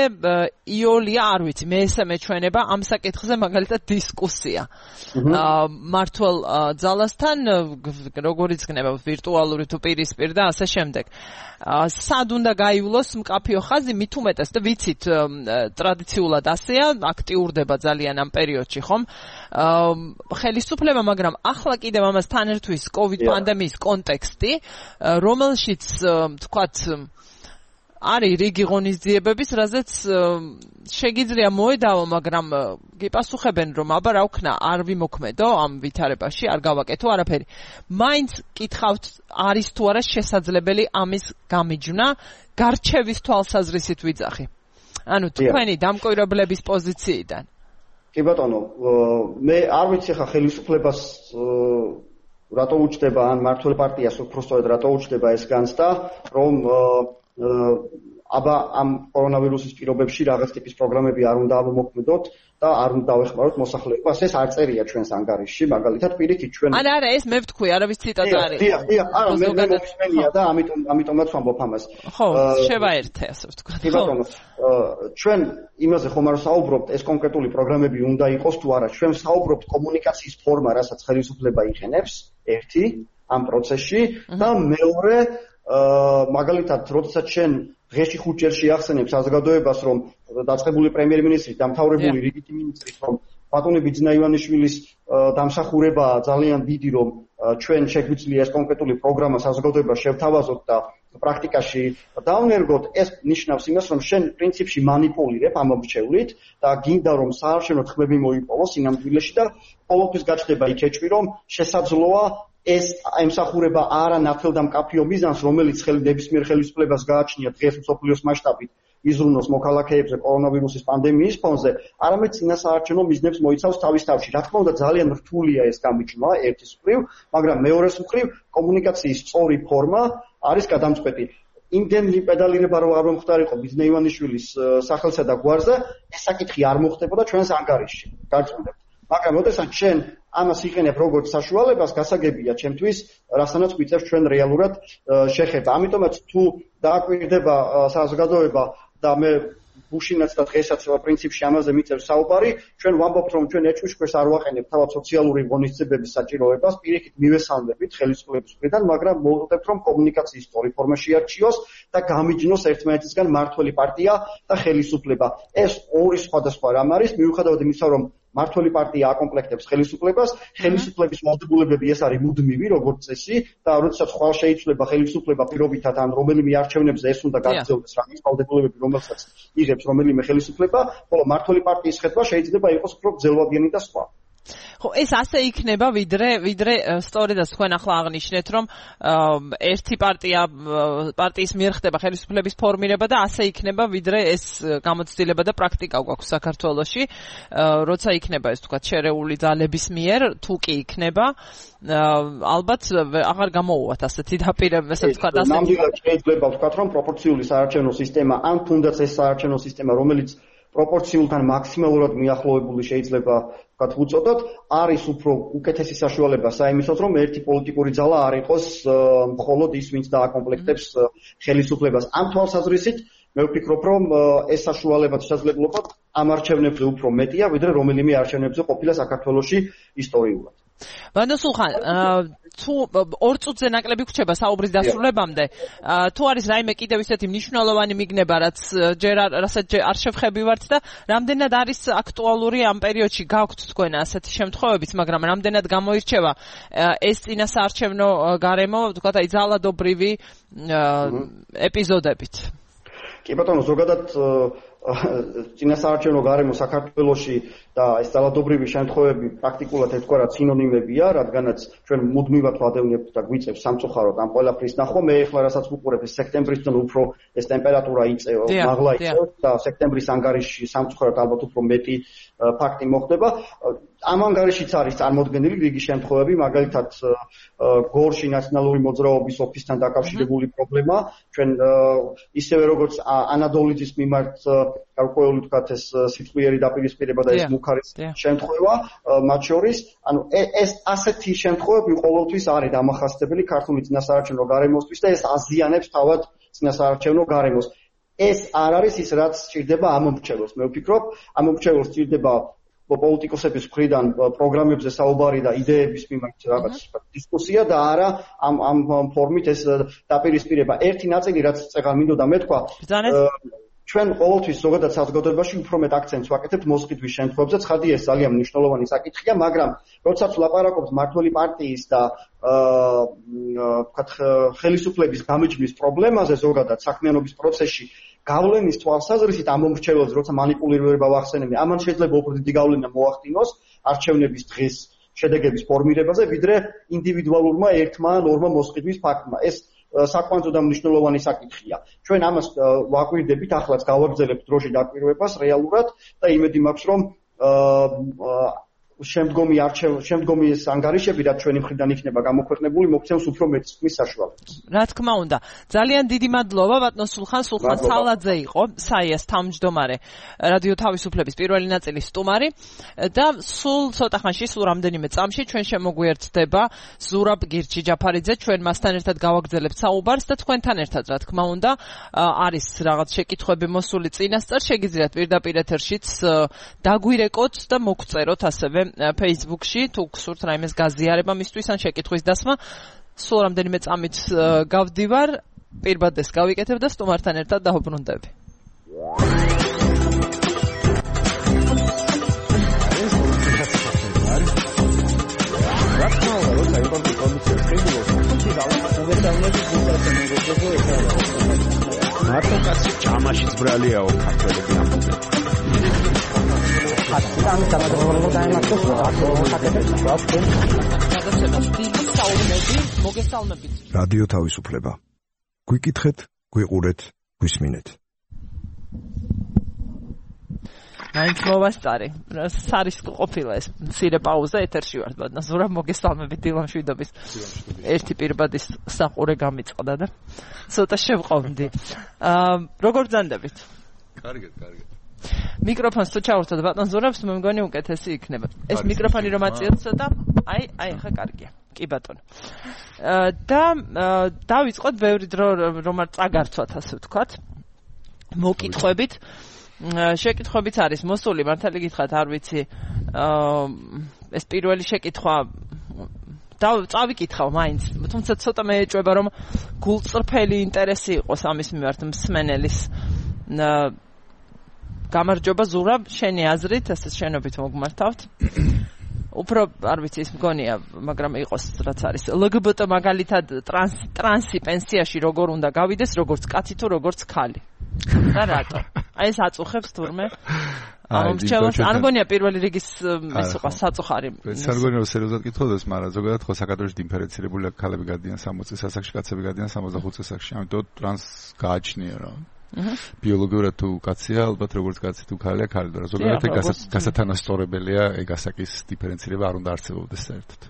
იოლია, არ ვიცი, მე ესე მეჩვენება ამ საკითხზე მაგალითად დისკუსია. მართლ ძალასთან როგორიც გნება ვირტუალური თუ პირისპირ და ასე შემდეგ. სად უნდა გაივლოს მკაფიო ხაზი, მით უმეტეს და ვიცით ტრადიციულად ასეა, აქტიურდება ძალიან ამ პერიოდში, ხომ? ხელისუფლება, მაგრამ ახლა კიდევ ამასთან ერთვის COVID პანდემიის კონტექსტი, რომელშიც თქვათ არის რიგი ღონისძიებების, რაზეც შეგიძლია მოედავო, მაგრამ გიპასუხებენ, რომ აბა რა ვქნა, არ ვიმოქმედო ამ ვითარებაში, არ გავაკეთო არაფერი. მაინც კითხავთ, არის თუ არა შესაძლებელი ამის გამიჯვნა გარჩევის თვალსაზრისით ვიძახი. ანუ თქვენი დამკვირვებლების პოზიციიდან. კი ბატონო, მე არ ვიცი ხა ხელისუფლებას რატო უჩდება ან მართლ პარტიას უფრო სწორედ რატო უჩდება ეს განცდა, რომ აბა ამ კორონავირუსის პირობებში რაღაც ტიპის პროგრამები არ უნდა ამოქმედოთ და არ უნდა დავეხმაროთ მოსახლეობას. ეს არ წერია ჩვენს ანგარიშში, მაგალითად პირიქით ჩვენ არა არა ეს მე ვთქვი, არავის ციტატა არ არის. დიახ, დიახ, არა მე მე მომსმენია და ამიტომ ამიტომაც ვამბობ ამას. ხო, შევაერთე ასე ვთქვა. კი ბატონო, ჩვენ იმაზე ხომ არ საუბრობთ, ეს კონკრეტული პროგრამები უნდა იყოს თუ არა. ჩვენ საუბრობთ კომუნიკაციის ფორმა, რასაც ხელისუფლება იყენებს, ერთი ამ პროცესში და მეორე მაგალითად, როდესაც შენ დღეში ხუთ ჯერში ახსენებს საზოგადოებას, რომ დაწყებული პრემიერ-მინისტრის დამთავრებული რიგითი მინისტრის, რომ ბატონი ბიძინა ივანიშვილის დამსახურება ძალიან დიდი, რომ ჩვენ შეგვიძლია ეს კონკრეტული პროგრამა საზოგადოებას შევთავაზოთ და პრაქტიკაში დავნერგოთ, ეს ნიშნავს იმას, რომ შენ პრინციპში მანიპულირებ ამ მრჩევლით და გინდა რომ საარჩევნო თქმები მოიპოვოს სინამდვილეში და ყოველთვის გაჩნდება იქ ეჭვი, რომ შესაძლოა ეს ემსახურება არა ნათელ და მკაფიო მიზანს, რომელიც ხელი ნებისმიერ ხელისუფლებას გააჩნია დღეს მსოფლიოს მასშტაბით იზრუნოს მოქალაქეებზე კორონავირუსის პანდემიის ფონზე, არამედ წინასაარჩევნო მიზნებს მოიცავს თავის თავში. რა თქმა უნდა, ძალიან რთულია ეს გამიჯვნა ერთის მხრივ, მაგრამ მეორეს მხრივ კომუნიკაციის სწორი ფორმა არის გადამწყვეტი. იმდენი პედალირება რო არ მომხდარიყო ბიძინა ივანიშვილის სახელსა და გვარზე, ეს საკითხი არ მოხდებოდა ჩვენს ანგარიშში. გარწმუნდებით. მაგრამ როდესაც შენ ამას იყენებ როგორც საშუალებას, გასაგებია ჩემთვის, რასაც გვიწევს ჩვენ რეალურად შეხება. ამიტომაც თუ დააკვირდება საზოგადოება და მე გუშინაც და დღესაც პრინციპში ამაზე მიწევს საუბარი, ჩვენ ვამბობთ, რომ ჩვენ ეჭვიშქვეს არ ვაყენებთ თავად სოციალური ღონისძიებების საჭიროებას, პირიქით მივესალმებით ხელისუფლების მხრიდან, მაგრამ მოვუწევთ, რომ კომუნიკაციის სწორი ფორმა შეარჩიოს და გამიჯნოს ერთმანეთისგან მართველი პარტია და ხელისუფლება. ეს ორი სხვადასხვა რამ არის, მიუხედავად იმისა, რომ მართველი პარტია აკომპლექტებს ხელისუფლებას, ხელისუფლების ვალდებულებები ეს არის მუდმივი, როგორც წესი, და როდესაც ხვალ შეიცვლება ხელისუფლება პირობითად ან რომელიმე არჩევნებზე ეს უნდა გაგრძელდეს რაღაც ვალდებულებები, რომელსაც იღებს რომელიმე ხელისუფლება, ხოლო მართველი პარტიის ხედვა შეიძლება იყოს უფრო გრძელვადიანი და სხვა. ხო, ეს ასე იქნება, ვიდრე ვიდრე სწორედაც თქვენ ახლა აღნიშნეთ, რომ ერთი პარტია პარტიის მიერ ხდება ხელისუფლების ფორმირება და ასე იქნება, ვიდრე ეს გამოცდილება და პრაქტიკა გვაქვს საქართველოში, როცა იქნება ეს თქვა შერეული ძალების მიერ, თუ კი იქნება, ალბათ აღარ გამოუვათ ასეთი დაპირება, ასე თქვა და ასე. ნამდვილად შეიძლება ვთქვათ, რომ პროპორციული საარჩევნო სისტემა, ან თუნდაც ეს საარჩევნო სისტემა, რომელიც პროპორციულთან მაქსიმალურად მიახლოებული შეიძლება ვთქვათ ვუწოდოთ, არის უფრო უკეთესი საშუალება საიმისოდ, რომ ერთი პოლიტიკური ძალა არ იყოს მხოლოდ ის, ვინც დააკომპლექტებს ხელისუფლებას. ამ თვალსაზრისით მე ვფიქრობ, რომ ეს საშუალება შესაძლებლობა ამ არჩევნებზე უფრო მეტია, ვიდრე რომელიმე არჩევნებზე ყოფილა საქართველოში ისტორიულად. ბანო სულხან, თუ ორ წუთზე ნაკლები გვჩება საუბრის დასრულებამდე, თუ არის რაიმე კიდევ ისეთი მნიშვნელოვანი მიგნება, რაც ჯერ რასაც არ შევხებივართ და რამდენად არის აქტუალური ამ პერიოდში გაქვთ თქვენ ასეთი შემთხვევებიც, მაგრამ რამდენად გამოირჩევა ეს წინასაარჩევნო გარემო, ვთქვათ, აი ძალადობრივი ეპიზოდებით. კი ბატონო, ზოგადად წინასაარჩევნო გარემო საქართველოში და ეს ძალადობრივი შემთხვევები პრაქტიკულად ერთგვარად სინონიმებია, რადგანაც ჩვენ მუდმივად ვადევნებთ და გვიწევს სამწუხაროდ ამ ყველაფრის ნახვა. მე ახლა რასაც ვუყურებ, ეს სექტემბრისთან უფრო ეს ტემპერატურა იწევა, მაღლა იწევა და სექტემბრის ანგარიშში სამწუხაროდ ალბათ უფრო მეტი ფაქტი მოხდება. ამ ანგარიშიც არის წარმოდგენილი რიგი შემთხვევები, მაგალითად გორში ნაციონალური მოძრაობის ოფისთან დაკავშირებული პრობლემა, ჩვენ ისევე როგორც ანადოლიძის მიმართ გარკვეული თქვათ ეს სიტყვიერი დაპირისპირება და ეს მუქარის შემთხვევა, მათ შორის, ანუ ეს ასეთი შემთხვევები ყოველთვის არის დამახასიათებელი ქართული წინასაარჩევნო გარემოსთვის და ეს აზიანებს თავად წინასაარჩევნო გარემოს. ეს არ არის ის, რაც სჭირდება ამ მომრჩეველს. მე ვფიქრობ, ამ მომრჩეველს სჭირდება პოლიტიკოსების მხრიდან პროგრამებზე საუბარი და იდეების მიმართ რაღაც დისკუსია და არა ამ ამ ფორმით ეს დაპირისპირება. ერთი ნაწილი, რაც წეგან მინდოდა მეთქვა, ჩვენ ყოველთვის ზოგადად საზოგადოებაში უფრო მეტ აქცენტს ვაკეთებთ მოსყიდვის შემთხვევებზე. ცხადია, ეს ძალიან მნიშვნელოვანი საკითხია, მაგრამ როდესაც ვლაპარაკობთ მართველი პარტიის და ვთქვათ ხელისუფლების გამიჯვნის პრობლემაზე ზოგადად საქმიანობის პროცესში გავლენის თვალსაზრისით ამ მომრჩეველს, როცა მანიპულირება ვახსენებთ, ამან შეიძლება უფრო დიდი გავლენა მოახდინოს არჩევნების დღეს შედეგების ფორმირებაზე, ვიდრე ინდივიდუალურმა ერთმა ან ორმა მოსყიდვის ფაქტმა. ეს საკვანძო და მნიშვნელოვანი საკითხია. ჩვენ ამას ვაკვირდებით, ახლაც გავაგრძელებთ დროში დაკვირვებას რეალურად და იმედი მაქვს, რომ შემდგომი არჩევ შემდგომი ეს ანგარიშები რაც ჩვენი მხრიდან იქნება გამოქვეყნებული მოგცემს უფრო მეტ წყმის საშუალებას. რა თქმა უნდა. ძალიან დიდი მადლობა ბატონ სულხან სულხან სალაძე იყო საიას თავმჯდომარე რადიო თავისუფლების პირველი ნაწილის სტუმარი და სულ ცოტა ხანში სულ რამდენიმე წამში ჩვენ შემოგვიერთდება ზურაბ გირჩი-ჯაფარიძე ჩვენ მასთან ერთად გავაგრძელებთ საუბარს და თქვენთან ერთად რა თქმა უნდა არის რაღაც შეკითხვები მოსული წინასწარ შეგიძლიათ პირდაპირ ეთერშიც დაგვირეკოთ და მოგწეროთ ასევე Facebook-ში თუ გსურთ რაიმეს გაზიარება მისთვის ან შეკითხვის დასმა სულ რამდენიმე წამით გავდივარ პირბადეს გავიკეთებ და სტუმართან ერთად დავუბრუნდები. მარტო კაცი ჭამაში ძბრალიაო ქართველები ამბობენ. ამ დამადროულობა დაემართოს რადიო თავისუფლება. გვიკითხეთ, გვიყურეთ, გვისმინეთ. მაინც მოვასწარე. სარისკო ყოფილა ეს მცირე პაუზა ეთერში ვარ ბატონო ზურაბ მოგესალმებით დილა მშვიდობის. ერთი პირბადის საყურე გამიწყდა და ცოტა შევყავდი. აა როგორ ბრძანდებით? კარგად, კარგად. მიკროფონს თუ ჩავურთოთ ბატონ ზურაბს მე მგონი უკეთესი იქნება. ეს მიკროფონი რომ აწიოთ ცოტა აი აი ხა კარგია. კი ბატონო. და დავიწყოთ ბევრი დრო რომ არ წაგარცვათ ასე ვთქვათ. მოკითხვებით შეკითხვებიც არის მოსული მართალი გითხრათ არ ვიცი ეს პირველი შეკითხვა და წავიკითხავ მაინც თუმცა ცოტა მე ეჭვება რომ გულწრფელი ინტერესი იყოს ამის მიმართ მსმენელის გამარჯობა ზურაბ შენი აზრით ესე შენობით მოგმართავთ უფრო არ ვიცი ის მგონია მაგრამ იყოს რაც არის ლგბტ მაგალითად ტრანს ტრანსი პენსიაში როგორ უნდა გავიდეს როგორც კაცი თუ როგორც ქალი და რატო აი ეს აწუხებს თურმე ამორჩევას არ მგონია პირველი რიგის ეს იყო საწუხარი ეს არ მგონია რომ სერიოზულად კითხავდეს მაგრამ ზოგადად ხო საქართველოში დიფერენცირებული ქალები გადიან სამოცი წელსაკში კაცები გადიან სამოცდახუთ წელსაკში ამიტომ ტრანს გააჩნია რა ბიოლოგიურად თუ კაცია ალბათ როგორც კაცი თუ ქალია ქალი და ზოგადად ეს გასათანასწორებელია ეგ ასაკის დიფერენცირება არ უნდა არსებობდეს საერთოდ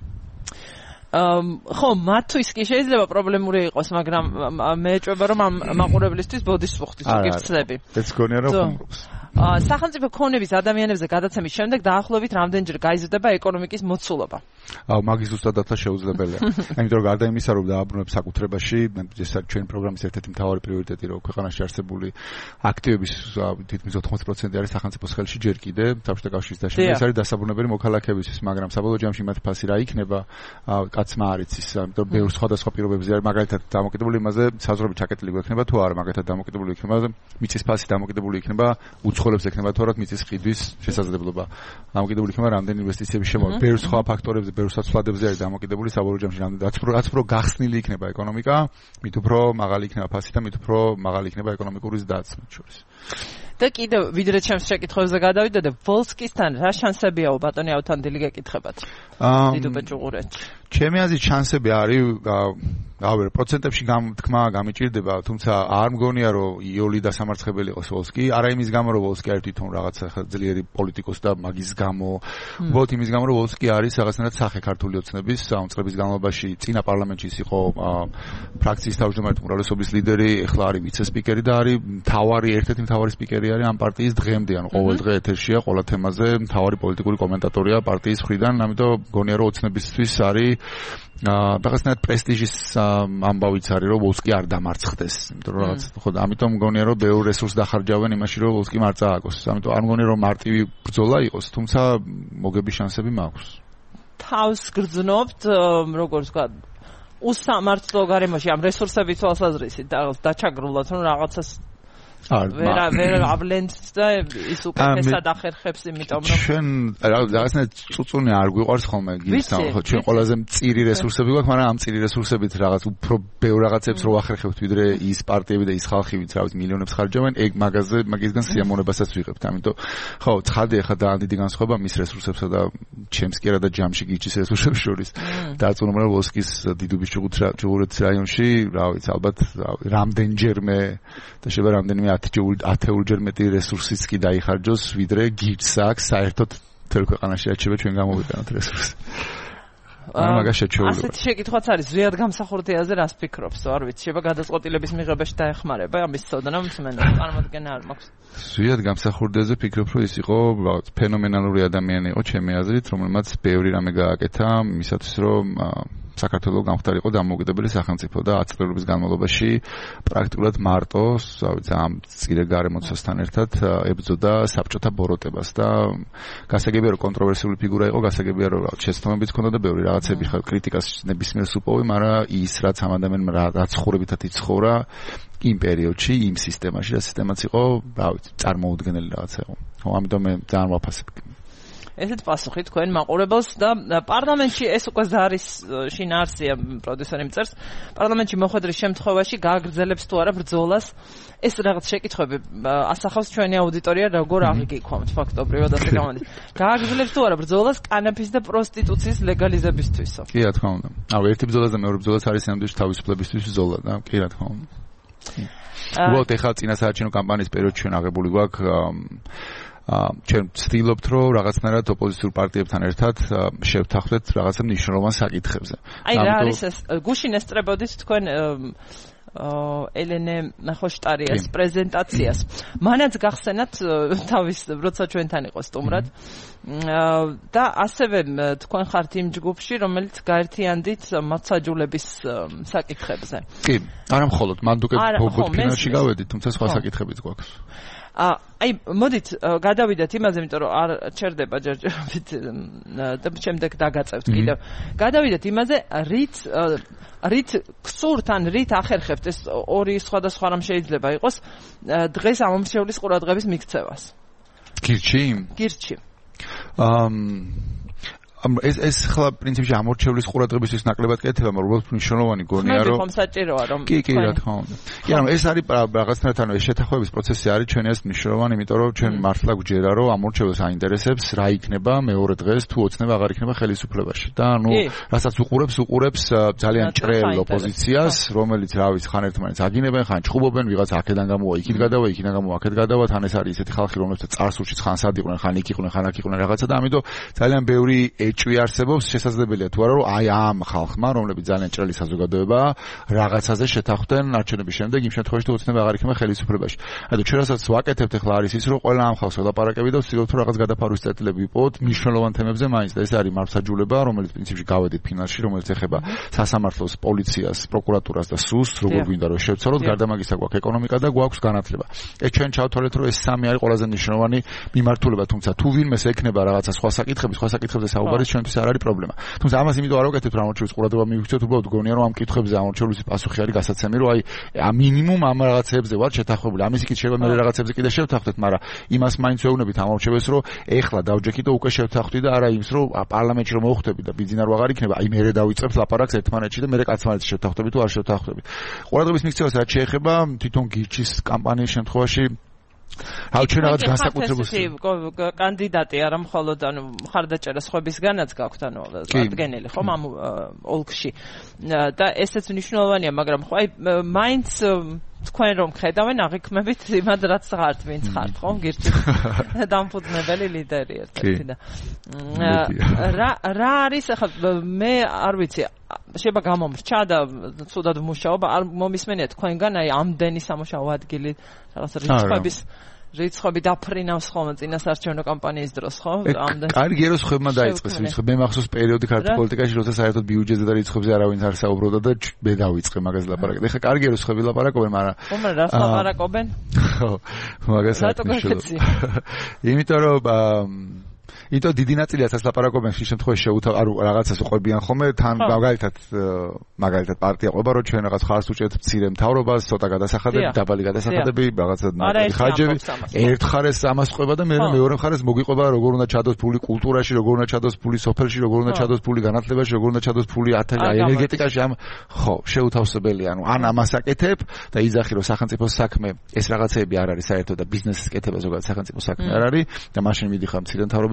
ხო მათთვის კი შეიძლება პრობლემური იყოს მაგრამ მე ეჭვება რომ ამ მაყურებლისთვის ბოდის ვუხდის უგირწლები ეს გონია რომ ხუმრობს სახელმწიფო ქონების ადამიანებზე გადაცემის შემდეგ დაახლოებით რამდენჯერ გაიზრდება ეკონომიკის მოცულობა აუ მაგის ზუსტად დათლა შეუძლებელია იმიტომ რომ გარდა იმისა რომ დააბრუნებს საკუთრებაში ეს ჩვენი პროგრამის ერთ-ერთი მთავარი პრიორიტეტი რომ ქვეყანაში არსებული აქტივების თითქმის ოთხმოცი პროცენტი არის სახელმწიფოს ხელში ჯერ კიდე საბჭოთა კავშირის დაშენება ეს არის დასაბრუნებელი მოქალაქეებისთვის მაგრამ საბოლოო ჯამში მათი ფასი რა იქნება კაცმა არ იცის იმიტომ რომ ბევრ სხვადასხვა პირობებზე არის მაგალითად დამოკიდებული იმაზე საზღვრები ჩაკეტილი იქნება თუ არა მაგალითად დამოკიდებული იქნება მიწის ფასი დამოკიდებული იქნება უცხოელებს ექნება თორად მიწის ყიდვის შესაძლებლობა დამოკიდებული იქნება რამდენი ინვესტიციების შემოვა ბევრ სხვა ფაქტორებზე ბევრ საცვლადებზე არის დამოკიდებული საბოლოო ჯამში რამდენი რაც უფრო გახსნილი იქნება ეკონომიკა მით უფრო მაღალი იქნება ფასი და მით უფრო მაღალი იქნება ეკონომიკური ზრდაც მათ შორის და კიდევ ვიდრე ჩემს შეკითხვებზე გადავიდე და ვოლსკისთან რა შანსებია ბატონი ავთანდილი გეკითხებათ დიდუბე ჭუღურეთ ჩემი აზრით შანსები არის გავერ პროცენტებში თქმა გამიჭირდება თუმცა არ მგონია რომ იოლი დასამარცხებელი იყოს ვოლსკი არა იმის გამო რომ ვოლსკი არის თვითონ რაღაცა ძლიერი პოლიტიკოსი და მაგის გამო უბრალოდ იმის გამო რომ ვოლსკი არის რაღაცნაირად სახე ქართული ოცნების წლების განმავლობაში წინა პარლამენტში იყო ფრაქციის თავმჯდომარე უმრავლესობის ლიდერი ეხლა არის ვიცე-სპიკერი და არის მთავარი ერთ-ერთი მთავარი სპიკერი არის ამ პარტიის დღემდე ანუ ყოველ დღე ეთერშია ყველა თემაზე მთავარი პოლიტიკური კომენტატორია პარტიის მხრიდან ამიტომ გონია რომ ოცნებისთვის არის რაღაცნაირად პრესტიჟის ამბავიც არის რომ ვოლსკი არ დამარცხდეს იმიტომ რომ რაღაც ხო ამიტომ მგონია რომ ბევრ რესურსს დახარჯავენ იმაში რომ ვოლსკი მარწააგოს ამიტომ არ მგონია რომ მარტივი ბრძოლა იყოს თუმცა მოგების შანსები მაქვს თავს გრძნობთ როგორც ვთქვა უსამართლო გარემოში ამ რესურსების თვალსაზრისით დაჩაგრულად რომ რაღაცას ვერა ვერა ავლენთ და ის უკეთესად ახერხებს იმიტომ რომ ჩვენ რაღაცნაირად წუწუნი არ გვიყვარს ხოლმე გისამ ხო ჩვენ ყველაზე მწირი რესურსები გვაქვს მაგრამ ამ მწირი რესურსებით რაღაც უფრო ბევრ რაღაცებს რო ახერხებთ ვიდრე ის პარტიები და ის ხალხი ვინც რაღაც მილიონებს ხარჯავენ ეგ მაგაზე მაგისგან სიამოვნებასაც ვიღებთ ამიტომ ხო ცხადია ახლა და დიდი განსხვავება მის რესურსებსა და ჩემს კი არა და ჯამში გიჩის რესურსებს შორის დაწუნებული ვოლსკის დიდუბის ჭუღურეთის რაიონში რა ვიცი ალბათ რამდენჯერმე და შეიძლება რამდენიმე ათეულჯერ მეტი რესურსიც კი დაიხარჯოს ვიდრე გიჩს აქვს საერთოდ თელ ქვეყანაში აჩება ჩვენ გამოვიყენოთ რესურსი. არა მაგას შეჩვეულება. ასეთი შეკითხვაც არის, ზვიად გამსახურდიაზე რას ფიქრობს, არ ვიცი, შეიძლება გადაწყვეტილების მიღებაში დაეხმარება, ამის ცოდნა მსმენელს წარმოადგენა არ მაქვს. ზვიად გამსახურდიაზე ფიქრობ, რომ ის იყო ფენომენალური ადამიანი იყო ჩემი აზრით, რომელმაც ბევრი რამე გააკეთა იმისათვის, რომ საქართველოს გამختارიყო დამოუკიდებელი სახელმწიფო და ათი წლების განმავლობაში პრაქტიკულად მარტო, ვიცი, ამ წირე გარემოცასთან ერთად ებრძოდა საბჭოთა ბოროტებას და გასაგებია რომ კონტროვერსიული ფიგურა იყო, გასაგებია რომ შეცდომებიც ჰქონდა და ბევრი რაღაცები ხა კრიტიკას ნებისმიერს უპოვი, მაგრამ ის რაც ამ ადამიანმა რაც ხურებითად იცხოვრა იმ პერიოდში, იმ სისტემაში, რა სისტემაც იყო, რა ვიცი, წარმოუდგენელი რაღაცა იყო. ხო, ამიტომ მე ძალიან ვაფასებ. ესეთ პასუხი თქვენ მაყურებელს და პარლამენტში ეს უკვე ზარის შინაარსია პროდიუსერი მწერს პარლამენტში მოხვედრის შემთხვევაში გააგრძელებს თუ არა ბრძოლას ეს რაღაც შეკითხვები ასახავს ჩვენი აუდიტორია როგორ აღიგიქვამთ ფაქტობრივად ასე გამოდის გააგრძელებს თუ არა ბრძოლას კანაფის და პროსტიტუციის ლეგალიზებისთვისო კი რა თქმა უნდა აუ ერთი ბრძოლას და მეორე ბრძოლას არის სამდვიჩ თავისუფლებისთვის ბრძოლა და კი რა თქმა უნდა უბრალოდ ეხლა წინასაარჩევნო კამპანიის პერიოდში ჩვენ აღებული გვაქვს ჩვენ ვცდილობთ რომ რაღაცნაირად ოპოზიციურ პარტიებთან ერთად შევთანხმდეთ რაღაცა მნიშვნელოვან საკითხებზე. აი რა არის ეს გუშინ ესწრებოდით თქვენ ელენე ნახოშტარიას პრეზენტაციას. მანაც გახსენათ თავის როცა ჩვენთან იყო სტუმრად და ასევე თქვენ ხართ იმ ჯგუფში რომელიც გაერთიანდით მაცაჯულების საკითხებზე. კი, არა მხოლოდ მანდუკე ფინანსში გავედით, თუმცა სხვა საკითხებიც გვაქვს. აი მოდით გადავიდეთ იმაზე, იმიტომ რომ არ ჩერდება ჯერჯერობით და შემდეგ დაგაწევთ კიდევ. გადავიდეთ იმაზე, რით რით ქსურთ ან რით ახერხებთ ეს ორი სხვადასხვა რამ შეიძლება იყოს დღეს ამომრჩევლის ყურადღების მიქცევას. გირჩი? გირჩი. ამ ეს ეს ხლა პრინციპში ამორჩევლის ყურადღებისთვის ნაკლებად კეთება, მაგრამ უბრალოდ მნიშვნელოვანი გონია რომ ხომ საჭიროა რომ კი კი რა თქმა უნდა. კი ანუ ეს არის რაღაცნაირად ანუ ეს შეთანხმების პროცესი არის ჩვენი ეს მნიშვნელოვანი, იმიტომ რომ ჩვენ მართლა გვჯერა რომ ამორჩევლს აინტერესებს რა იქნება მეორე დღეს თუ ოცნება აღარ იქნება ხელისუფლებაში. და ანუ რასაც უყურებს უყურებს ძალიან ჭრელ ოპოზიციას, რომელიც რა ვიცი ხან ერთმანეთს აგინებენ, ხან ჩხუბობენ, ვიღაც აქედან გამოვა, იქით გადავა, იქიდან გამოვა, აქეთ გადავა, თან ეს არის ესეთი ხალხი, რომლებსაც წარსულში ხან სად იყვნენ, ხან იქ იყვნენ, ხან აქ იყვნენ რაღაცა და ამიტომ ძალიან ბევრი ეჭვი არსებობს, შესაძლებელია თუ არა რომ აი ამ ხალხმა, რომლებიც ძალიან ჭრელი საზოგადოებაა, რაღაცაზე შეთანხმდნენ არჩევნების შემდეგ, იმ შემთხვევაში თუ ოცნება აღარ იქნება ხელისუფლებაში. ანუ ჩვენ რასაც ვაკეთებთ ახლა არის ის, რომ ყველა ამ ხალხს ველაპარაკები და ვცდილობთ რომ რაღაც გადაფარვის წერტილები ვიპოვოთ მნიშვნელოვან თემებზე მაინც და ეს არის მართლმსაჯულება, რომელიც პრინციპში გავედით ფინანსში, რომელიც ეხება სასამართლოს, პოლიციას, პროკურატურას და სუს, როგორ გვინდა რომ შევცვალოთ, გარდა მაგისა გვაქვს ეკონომიკა და გვაქვს განათლება. ეს ჩვენ ჩავთვალეთ რომ ეს სამი არის ყველაზე მნიშვნელოვანი მიმართულება, თუმცა თუ ვინმეს ექნება რაღაცა სხვა საკითხები, სხვა საკითხებზე საუბარი ჩვენთვის არ არის პრობლემა. თუმცა ამას იმიტომ არ ვაკეთებ რომ ამორჩევის ყურადღება მივიქცევთ, უბრალოდ გონია რომ ამ კითხვებზე ამორჩევის პასუხი არის გასაცემი, რომ აი მინიმუმ ამ რაღაცებზე ვარ შეთანხმებული. ამის იქით შეიძლება მე რაღაცებზე კიდე შევთანხმდეთ, მაგრამ იმას მაინც ვეუბნებით ამორჩევეს, რომ ეხლა დავჯექი და უკვე შევთანხმდი და არა იმის, რომ პარლამენტში რომ მოვხვდები და ბიძინა რო აღარ იქნება, აი მე დავიწყებ ლაპარაკს ერთმანეთში და მე კაცმანეთში შევთანხმდები თუ არ შევთანხმდები. ყურადღების მიქცევას რაც შეეხება თვითონ გირჩის კამპანიის შემთხვევაში აუ ჩვენ რაღაც განსაკუთრებულს კანდიდატი არა მხოლოდ ანუ მხარდაჭერა სხვებისგანაც გაქვთ ანუ ადგენელი ხომ ამ ოლქში და ესეც მნიშვნელოვანია მაგრამ ხო აი მაინც თქვენ რომ ხედავენ აღიქმებით იმად რაც ხართ ვინც ხართ ხომ გირჩი დამფუძნებელი ლიდერი ერთ-ერთი და რა რა არის ახლა მე არ ვიცი შეიძლება გამომრჩა და ცუდად ვმუშაობ არ მომისმენია თქვენგან აი ამდენი სამუშაო ადგილი რაღაც რიცხვების რიცხვები დაფრინავს ხოლმე წინასაარჩევნო კამპანიის დროს ხო ამდენ კარგი ეროს ხებმა დაიწყეს რიცხვი მე მახსოვს პერიოდი ქართულ პოლიტიკაში როცა საერთოდ ბიუჯეტზე და რიცხვებზე არავინ არ საუბრობდა და მე დავიწყე მაგას ლაპარაკი ეხლა კარგი ეროს ხები ლაპარაკობენ მაგრამ ხომ რა ლაპარაკობენ ხო მაგას იმიტომ რომ იტო დიდი ნაწილია ეს ლაპარაკობენ შე შემთხვევაში შეუთავ არ რაღაცას უყვებიან ხოლმე თან მაგალითად მაგალითად პარტია ყვება რომ ჩვენ რაღაც ხარს უჭერთ მცირე მთავრობას ცოტა გადასახადები დაბალი გადასახადები რაღაცა ნაკადი ხარჯები ერთ ხარეს ამას ყვება და მეორე მეორე ხარეს მოგიყვება როგორ უნდა ჩადოს ფული კულტურაში როგორ უნდა ჩადოს ფული სოფელში როგორ უნდა ჩადოს ფული განათლებაში როგორ უნდა ჩადოს ფული ენერგეტიკაში ამ ხო შეუთავსებელი ანუ ან ამას აკეთებ და იძახი რომ სახელმწიფოს საქმე ეს რაღაცეები არ არის საერთოდ და ბიზნესის კეთება ზოგადად სახელმწიფოს საქმე არ არის და მაშინ მიდიხარ მცირე მთავრობის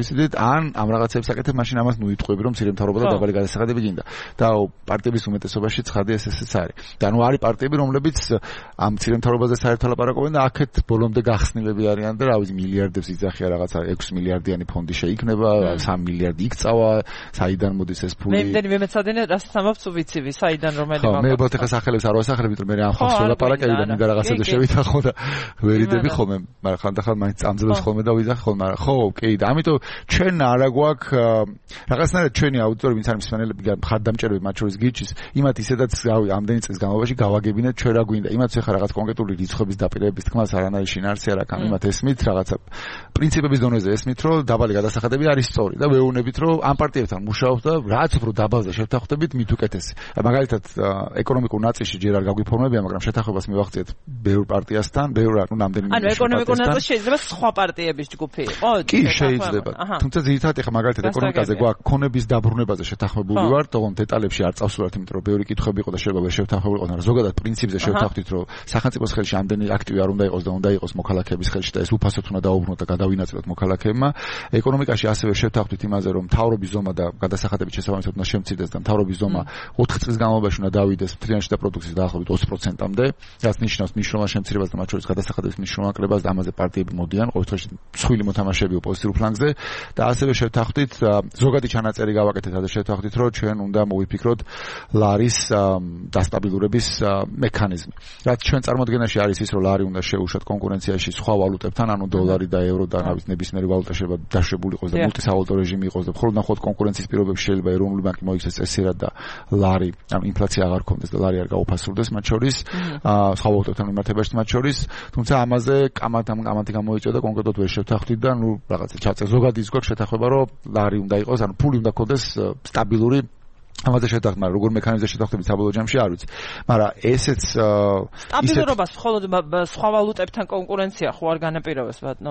დეფიციტით, ან ამ რაღაცებს აკეთებ, მაშინ ამას ნუიტყვები, რომ მცირე მთავრობა და დაბალი გადასახადები გინდა. და პარტიების უმეტესობაში ცხადი ეს ესეც არის. და ანუ არის პარტიები, რომლებიც ამ მცირე მთავრობაზე საერთოდ ლაპარაკობენ და აქეთ ბოლომდე გახსნილები არიან და რა ვიცი მილიარდებს იძახია რაღაცა ექვსი მილიარდიანი ფონდი შეიქმნება, სამი მილიარდი იქწავა, საიდან მოდის ეს ფული. მე იმდენი მემეცადენე რასაც ამბობ ვიცივი, საიდან რომელი მაგა. ხო, მე ბოთე ხა სახელებს არ ვასახელებ, იმიტომ მე ამ ხალხს ველაპარაკები და მინდა რაღაცაზე შევითახო და ვერიდები ხოლმე, მაგრამ ხანდახან მაინც წამძლებს ხოლმე და ვიძახ ხოლმე, მაგრამ ხო, კი და ამიტომ ჩვენ არა გვაქვს რაღაცნაირად ჩვენი აუდიტორია, ვინც არის მსმენელები, მხარდამჭერები, მათ შორის გიჩის, იმათ ისედაც რავი, ამდენი წლის განმავლობაში გავაგებინეთ ჩვენ რა გვინდა. იმათ ხა რაღაც კონკრეტული რიცხვების დაპირების თქმას არანაირი შინაარსი არ აქვს. იმათ ესმით რაღაცა პრინციპების დონეზე ესმით, რომ დაბალი გადასახადები არის სწორი და ვეუბნებით, რომ ამ პარტიებთან მუშაობთ და რაც უფრო დაბალზე შევთანხმდებით, მით უკეთესი. მაგალითად, ეკონომიკურ ნაწილში ჯერ არ გაგვიფორმებია, მაგრამ შეთანხმებას მივახციეთ ბევრ პარტიასთან, ბევრ ანუ ნამდვილი ანუ ეკონომიკურ ნაწილში შეიძლება სხვა პარტიების ჯგუფი იყოს? კი, შეიძლება. თუმცა ძირითადად ეხა მაგალითად ეკონომიკაზე გვაქვს ქონების დაბრუნებაზე შეთანხმებული ვართ, თუმცა დეტალებში არ წავსულართ, იმიტომ რომ ბევრი კითხვები იყო და შეიძლება ვერ შევთანხმებული იყო, მაგრამ ზოგადად პრინციპზე შევთანხმდით, რომ სახელმწიფოს ხელში ამდენი აქტივი არ უნდა იყოს და უნდა იყოს მოქალაქეების ხელში და ეს უფასოდ უნდა დაუბრუნოთ და გადავინაწილოთ მოქალაქეებმა. ეკონომიკაში ასევე შევთანხმდით იმაზე, რომ მთავრობის ზომა და გადასახადების შესაბამისად უნდა შემცირდეს და მთავრობის ზომა ოთხ წლის განმავლობაში უნდა დავიდეს მთლიანი შიდა პროდუქციის დაახლოებით ოცი პროცენტამდე, რაც ნიშნავს მნიშვნელოვან შემცირებას და მათ შორის გადასახადების მნიშვნელოვან კრებას და ამაზე პარტიები მოდიან, ყოველ შემთხვევაში მსხვილი მოთამაშეები ოპოზიციურ ფლანგზე და ასევე შევთანხმდით ზოგადი ჩანაწერი გავაკეთეთ, ასე შევთანხმდით, რომ ჩვენ უნდა მოვიფიქროთ ლარის დასტაბილურების მექანიზმი. რაც ჩვენ წარმოადგენაში არის ის, რომ ლარი უნდა შეუშვათ კონკურენციაში სხვა ვალუტებთან, ანუ დოლარი და ევრო და რავის ნებისმიერი ვალუტა შეიძლება დაშვებული იყოს და მულტისავალუტო რეჟიმი იყოს და მხოლოდ ნახოთ კონკურენციის პირობებში შეიძლება ეროვნული ბანკი მოიქცეს წესიერად და ლარი, ანუ ინფლაცია აღარ გქონდეს და ლარი არ გაუფასურდეს მათ შორის, სხვა ვალუტებთან მიმართებაში მათ შორის, თუმცა ამაზე კამათი კამათი გამოიწვია და კონკრეტულად ვერ შევთანხმდით და ნუ რაღაცა ჩაწერ ზოგადი ის გვაქვს შეთანხმება, რომ ლარი უნდა იყოს, ანუ ფული უნდა გქონდეს სტაბილური ამაზე შეთანხმება, როგორ მექანიზმზე შეთანხმდებით საბოლოო ჯამში არ ვიცი. მაგრამ ესეც სტაბილურობას მხოლოდ სხვა ვალუტებთან კონკურენცია ხო არ განაპირობებს, ბატონო?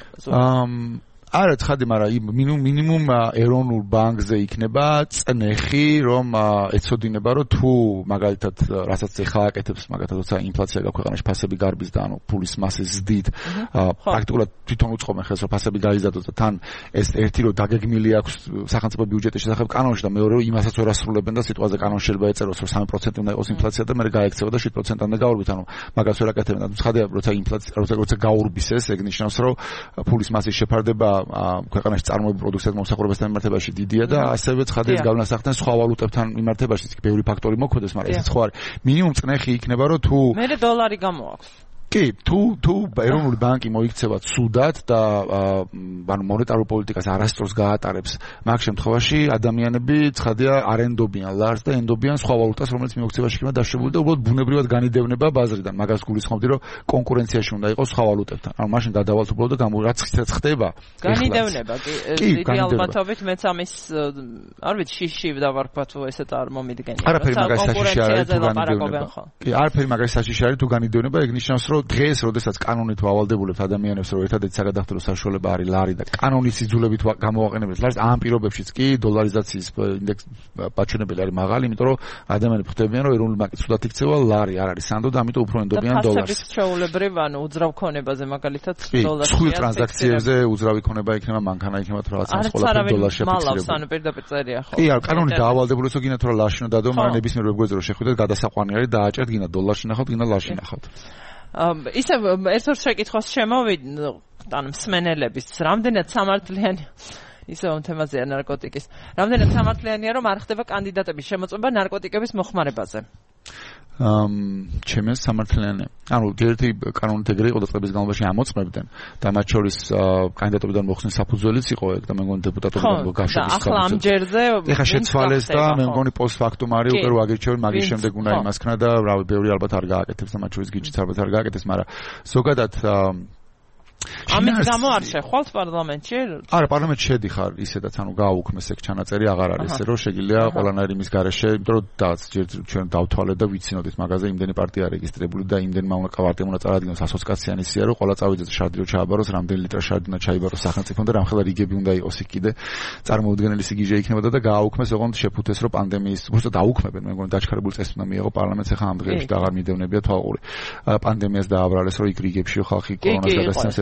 აა არა ცხადი, მაგრამ მინიმუმ ეროვნულ ბანკზე იქნება წნეხი, რომ ეცოდინება, რომ თუ მაგალითად რასაც ეხლა აკეთებს, მაგალითად როცა ინფლაცია გაქვეყნაში ფასები გარბის და ანუ ფულის მასის ზრდით, პრაქტიკულად თვითონ უწყობენ ხელს, რომ ფასები გაიზარდოს და თან ეს ერთი რომ დაგეგმილი აქვს სახელმწიფო ბიუჯეტის შესახებ კანონში და მეორე რომ იმასაც ვერ ასრულებენ და სიტყვაზე კანონში შეიძლება ეწეროს, რომ სამი პროცენტი უნდა იყოს ინფლაცია და მე გაექცევა და შვიდ პროცენტამდე გაურბით, ანუ მაგას ვერ აკეთებენ. ცხადია, როცა ინფლაცია როცა გაურბის ეს, ეგ ნიშნავს, რომ ფულის მასის შეფარდება ქვეყანაში წარმოებულ პროდუქციას მომსახურებასთან მიმართებაში დიდია და ასევე ცხადია ეს გავლენას ახდენს სხვა ვალუტებთან მიმართებაში, იქ ბევრი ფაქტორი მოქმედებს, მაგრამ ესეც ხო არის. მინიმუმ წნეხი იქნება, რომ თუ მე დოლარი გამოაქვს. კი, თუ თუ ეროვნული ბანკი მოიქცევა ცუდად და ანუ მონეტარულ პოლიტიკას არასწორს გაატარებს, მაგ შემთხვევაში ადამიანები ცხადია არ ენდობიან ლარს და ენდობიან სხვა ვალუტას, რომელიც მიოქცევაში იქნება დაშვებული და უბრალოდ ბუნებრივად განიდევნება ბაზრიდან. მაგას გულისხმობდი, რომ კონკურენციაში უნდა იყოს სხვა ვალუტებთან. ანუ მაშინ გადავალთ უბრალოდ და რაც ხდება. განიდევნება, კი, დიდი ალბათობით მეც ამის არ ვიცი, შიში დავარქვა თუ ესეც არ მომიდგენია. არაფერი მაგას საშიში არ არის თუ განიდევნება. კი, არაფერი მაგას საშიში არის თუ განიდევნება, ეგ ნიშნავს, რომ დღეს, როდესაც კანონით ვავალდებულებთ ადამიანებს, რომ ერთადერთი საგადახდელო საშუალება არის ლარი და კანონის იძულებით გამოვაყენებთ ლარს, ამ პირობებშიც კი დოლარიზაციის ინდექსი პაჩუნებელი არის მაღალი, იმიტომ რომ ადამიანები ხვდებიან, რომ ეროვნული ბანკი ცუდად იქცევა, ლარი არ არის სანდო და ამიტომ უფრო ენდობიან დოლარს. და ფასების ჩვეულებრივ, ანუ უძრავ ქონებაზე მაგალითად დოლარში. სხვილ ტრანზაქციებზე უძრავი ქონება იქნება, მანქანა იქნება თუ რაღაცა ყველაფერი დოლარში ფიქსირებული. მალავს, ანუ პირდაპირ წერია ხო. კი, არ კანონით დაავალდებულებს, რომ გინდა თუ რა ლარში უნდა დადო, მაგრამ ნებისმიერ ვებგვერდზე რომ შეხვიდეთ, გადასაყვანი არის, დააჭერთ, გინდა დოლარში ნახავთ, გინდა ლარში ნახავთ. ისე ერთ-ერთ შეკითხვას შემოვიდა ან მსმენელების, რამდენად სამართლიანი ისე ამ თემაზეა ნარკოტიკის. რამდენად სამართლიანია, რომ არ ხდება კანდიდატების შემოწმება ნარკოტიკების მოხმარებაზე? ამ ჩემს სამართლიანია. ანუ ერთი კანონით ეგრე იყო და წლების განმავლობაში ამოწმებდნენ და მათ შორის კანდიდატობიდან მოხსნის საფუძველიც იყო ეგ და მე მგონი დეპუტატობიდან გაშობის ახლა ამ ჯერზე ეხა შეცვალეს და მე მგონი პოსტფაქტუმ არის უკვე რო აგირჩევენ, მაგის შემდეგ უნდა იმასქნა და რავი ბევრი ალბათ არ გააკეთებს და მათ შორის გიჩიც ალბათ არ გააკეთებს, მაგრამ ზოგადად ამის გამო არ შეხვალთ პარლამენტში? არა, პარლამენტში შედიხარ ისედაც, ანუ გააუქმეს ეგ ჩანაწერი, აღარ არის ესე, რომ შეგიძლია ყველანაირი მის გარეშე, იმიტომ რომ დაც ჯერ ჩვენ დავთვალეთ და ვიცინოდით მაგაზე, იმდენი პარტია რეგისტრირებული და იმდენმა უნდა პარტიამ უნდა წარადგინოს ასოცაციანი სია, რომ ყველა წავიდეს შარდი რო ჩააბაროს, რამდენი ლიტრა შარდი უნდა ჩაიბაროს სახელმწიფომ და რამხელა რიგები უნდა იყოს იქ კიდე წარმოუდგენელი სიგიჟე იქნებოდა და გააუქმეს, ოღონდ შეფუთეს, რომ პანდემიის, უბრალოდ დაუქმებენ, მე მგონი დაჩქარებული წესი უნდა მიიღო პარლამენტს, ახლა ამ დღეებში და აღარ მიდევნებია თვალყური. პანდემიას დააბრალეს, რომ იქ რიგებში ხალხი კორონას გადასცემს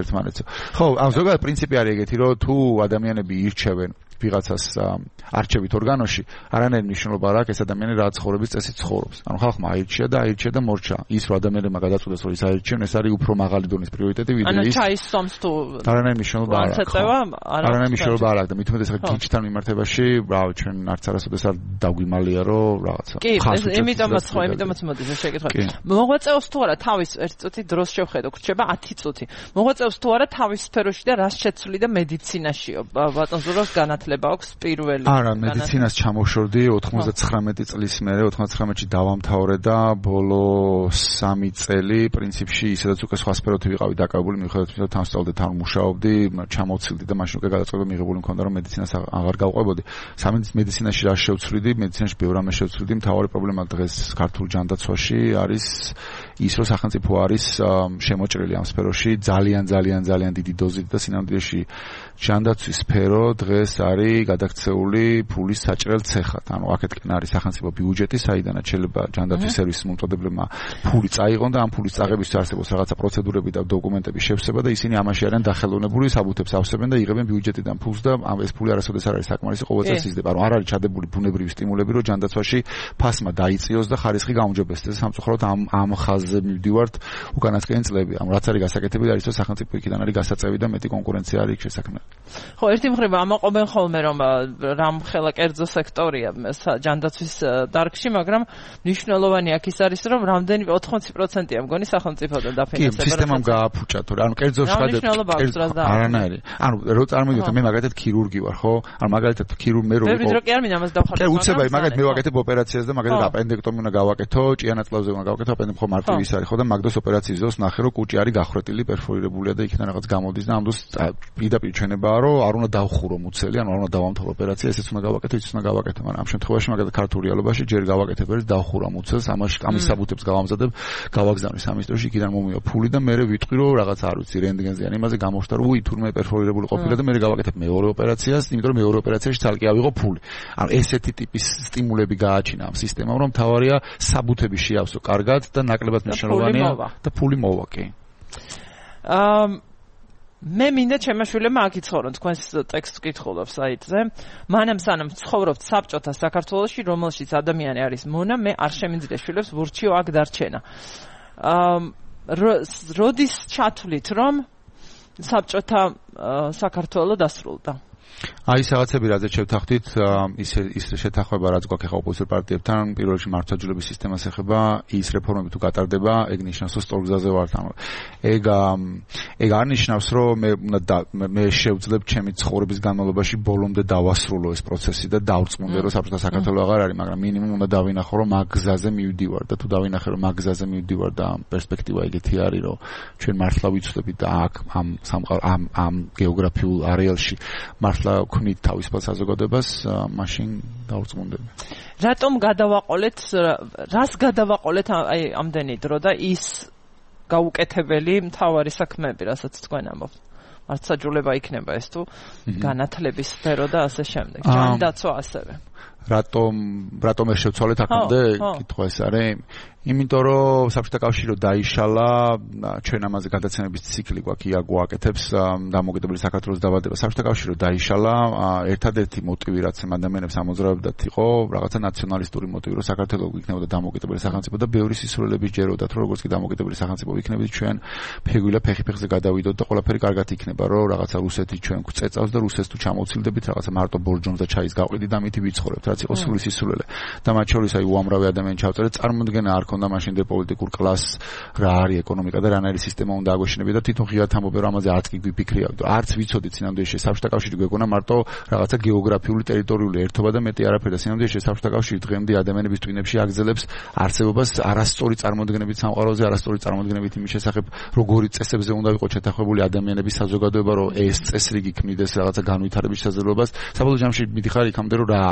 ერთმანეთს. ხო, ამ ზოგადად პრინციპი არის ეგეთი, რომ თუ ადამიანები ირჩევენ ვიღაცას არჩევით ორგანოში, არანაირი მნიშვნელობა არ აქვს ეს ადამიანი რა ცხოვრების წესით ცხოვრობს. ანუ ხალხმა აირჩია და აირჩია და მორჩა. ის რომ ადამიანებმა გადაწყვეტეს რომ ის აირჩიონ, ეს არის უფრო მაღალი დონის პრიორიტეტი ვიდრე ის. ანუ ჩაის სომს თუ არანაირი მნიშვნელობა არ აქვს. არანაირი მნიშვნელობა არ აქვს და მით უმეტეს გიჩთან მიმართებაში, რავი, ჩვენ არც არასოდეს არ დაგვიმალია რომ რაღაცა. კი, იმიტომაც ხო, იმიტომაც მოდის ეს შეკითხვა. მოღვაწეობს თუ არა თავის ერთ წუთი დროს შევხედო, გრჩება ათი წუთი. მოღვაწეობს თუ არა თავის სფეროში და რას შეცვლი და მედიცინაშიო. ბატონ ზურავს განათლება აქვს პირველი. არა, მედიცინას ჩამოშორდი ოცდათხმეტი წლის მერე, ოცდათხმეტში დავამთავრე და ბოლო სამი წელი პრინციპში ისედაც უკვე სხვა სფეროთი ვიყავი დაკავებული, მიუხედავად იმისა, რომ თან სწავლდე, თან მუშაობდი, ჩამოვცილდი და მაშინ უკვე გადაწყვეტა მიღებული მქონდა, რომ მედიცინას აღარ გავყვებოდი. სამი მედიცინაში რა შევცვლიდი, მედიცინაში ბევრ რამეს შევცვლიდი, მთავარი პრობლემა დღეს ქართულ ჯანდაცვაში არის ის, რომ სახელმწიფო არის შემოჭრილი ამ სფეროში ძალიან ძალიან ძალიან დიდი დოზით და სინამდვილეში ჯანდაცვის სფერო დღეს არის გადაქცეული ფულის საჭრელ ცეხად. ანუ აქეთკენ არის სახელმწიფო ბიუჯეტი, საიდანაც შეიძლება ჯანდაცვის სერვისის მომწოდებლებმა ფული წაიღონ და ამ ფულის წაღების არსებობს რაღაცა პროცედურები და დოკუმენტების შევსება და ისინი ამაში არიან დახელოვნებული, საბუთებს ავსებენ და იღებენ ბიუჯეტიდან ფულს და ეს ფული არასოდეს არ არის საკმარისი, ყოველ წელს იზრდება. ანუ არ არის ჩადებული ბუნებრივი სტიმულები, რომ ჯანდაცვაში ფასმა დაიწიოს და ხარისხი გაუმჯობესდეს. სამწუხაროდ ამ ამ ხაზზე მივდივართ უკანასკნელი წლები. ანუ რაც არის გასაკეთებელი არის, რომ სახელმწიფო იქიდან არის გასაწევი და მეტი კონკურენცია არის იქ შესაქმნელი. ხო, ერთი მხრივ ამაყობენ ხოლმე რომ რამ ხელა კერძო სექტორია ჯანდაცვის დარგში, მაგრამ მნიშვნელოვანი აქ ის არის, რომ რამდენი ოთხმოცი პროცენტია მგონი სახელმწიფოდან დაფინანსება. კი, სისტემამ გააფუჭა თუ რა, ანუ კერძო შედარებით არანაირი. ანუ რო წარმოგიდგენთ, მე მაგალითად ქირურგი ვარ, ხო? ანუ მაგალითად ქირურგი მე რო ვიყო. მე რო კი არ მინდა ამას დავხატო. კი, უცებია, მაგალითად მე ვაკეთებ ოპერაციას და მაგალითად აპენდექტომი უნდა გავაკეთო, ჭიანაწლავზე უნდა გავაკეთო, აპენდექტომი ხო მარტივი არის, ხო და მაგდოს ოპერაციის დროს ნახე, რომ კუჭი არის გახრეტილი, პერფორირებულია და იქიდან რაღაც გამოდის და ამ დროს პირდაპირ ჩვენებაა, რომ არ უნდა დავხურო მუცელი, ანუ არ უნდა დავამთავრო ოპერაცია, ესეც უნდა გავაკეთო, ისიც უნდა გავაკეთო, მაგრამ ამ შემთხვევაში მაგალითად ქართულ რეალობაში ჯერ გავაკეთებ ერთ დავხურა მუცელს, ამაში ამის საბუთებს გავამზადებ, გავაგზავნე სამის დროში, იქიდან მომივა ფული და მე ვიტყვი, რომ რაღაც არ ვიცი, რენტგენზე ან იმაზე გამოხდა, რომ უი თურმე პერფორირებული ყოფილა და მე გავაკეთებ მეორე ოპერაციას, იმიტომ რომ მეორე ოპერაციაში ცალკე ავიღო ფული. ანუ ესეთი ტიპის სტიმულები გააჩინა ამ სისტემამ, რომ თავარია საბუთები შეავსო კარგად და ნაკლებად მნიშვნელოვანია და ფული მოვა, კი. აა მე მინდა ჩემაშვილებმა აქ იცხოვრონ, თქვენს ტექსტს კითხულობ საიტზე. მანამ სანამ ცხოვრობთ საბჭოთა საქართველოში, რომელშიც ადამიანი არის მონა, მე არ შემიძლია შვილებს ვურჩიო აქ დარჩენა. აა როდის ჩათვლით, რომ საბჭოთა საქართველო დასრულდა? აი რაღაცები რაზეც შევთანხმდით, ის ის შეთანხმება რაც გვაქვს ახლა ოპოზიციურ პარტიებთან, პირველ რიგში მართლმსაჯულების სისტემას ეხება, ის რეფორმები თუ გატარდება, ეგ ნიშნავს, რომ სწორგზაზე ვართ. ანუ ეგ ეგ არ ნიშნავს, რომ მე უნდა მე შევძლებ ჩემი ცხოვრების განმავლობაში ბოლომდე დავასრულო ეს პროცესი და დავწმუნდე, რომ საბჭოთა საქართველო აღარ არის, მაგრამ მინიმუმ უნდა დავინახო, რომ მაგ გზაზე მივდივარ და თუ დავინახე, რომ მაგ გზაზე მივდივარ და პერსპექტივა ეგეთი არის, რომ ჩვენ მართლა ვიცვლებით და აქ ამ ამ ამ გეოგრაფიულ არეალში მართლა ვქნით თავისუფალ საზოგადოებას, მაშინ დავწმუნდები. რატომ გადავაყოლეთ, რას გადავაყოლეთ აი ამდენი დრო და ის გაუკეთებელი მთავარი საქმეები, რასაც თქვენ ამბობთ? მართლმსაჯულება იქნება ეს თუ განათლების სფერო და ასე შემდეგ. ჯანდაცვა ასევე. რატომ რატომ ეს შევცვალეთ აქამდე? კითხვა ეს არის. იმიტომ რომ საბჭოთა კავშირი დაიშალა, ჩვენ ამაზე გადაცემების ციკლი გვაქვს, ია გვაკეთებს დამოუკიდებელი საქართველოს დაბადება. საბჭოთა კავშირი დაიშალა, ერთადერთი მოტივი რაც ადამიანებს ამოძრავებდათ იყო რაღაცა ნაციონალისტური მოტივი, რომ საქართველო იქნებოდა დამოუკიდებელი სახელმწიფო და ბევრი სისულელები ჯეროდათ, რომ როგორც კი დამოუკიდებელი სახელმწიფო იქნებით, ჩვენ ფეგვილა ფეხი-ფეხზე გადავიდოთ და ყველაფერი კარგად იქნება, რომ რაღაცა რუსეთი ჩვენ გვწეწავს და რუსეთს თუ ჩამოვცილდებით, რაღაცა მარტო ბორჯომს და ჩაის გავყიდით და მითი ვიცხოვრებთ, რაც იყო სული სისულელე. და მათ შორის აი უამრავი ადამიანი ჩავწერეთ, წარმოუდგენა არ ქონდა მაშინ დე პოლიტიკურ კლასს რა არის ეკონომიკა და რანაირი სისტემა უნდა აგვეშინებინა და თვითონ ღიად ამბობენ რომ ამაზე არც კი გვიფიქრიავთ. არც ვიცოდით სინამდვილეში საბჭოთა კავშირი გვეგონა მარტო რაღაცა გეოგრაფიული ტერიტორიული ერთობა და მეტი არაფერი და სინამდვილეში საბჭოთა კავშირი დღემდე ადამიანების ტვინებში აგზელებს არსებობას არასწორი წარმოდგენებით სამყაროზე, არასწორი წარმოდგენებით იმის შესახებ როგორი წესებზე უნდა ვიყოთ შეთანხმებული ადამიანების საზოგადოება, რომ ეს წესრიგი ქმნიდეს რაღაცა განვითარების შესაძლებლობას. საბოლოო ჯამში მიდიხარ იქამდე რომ რა არის თავისუფალი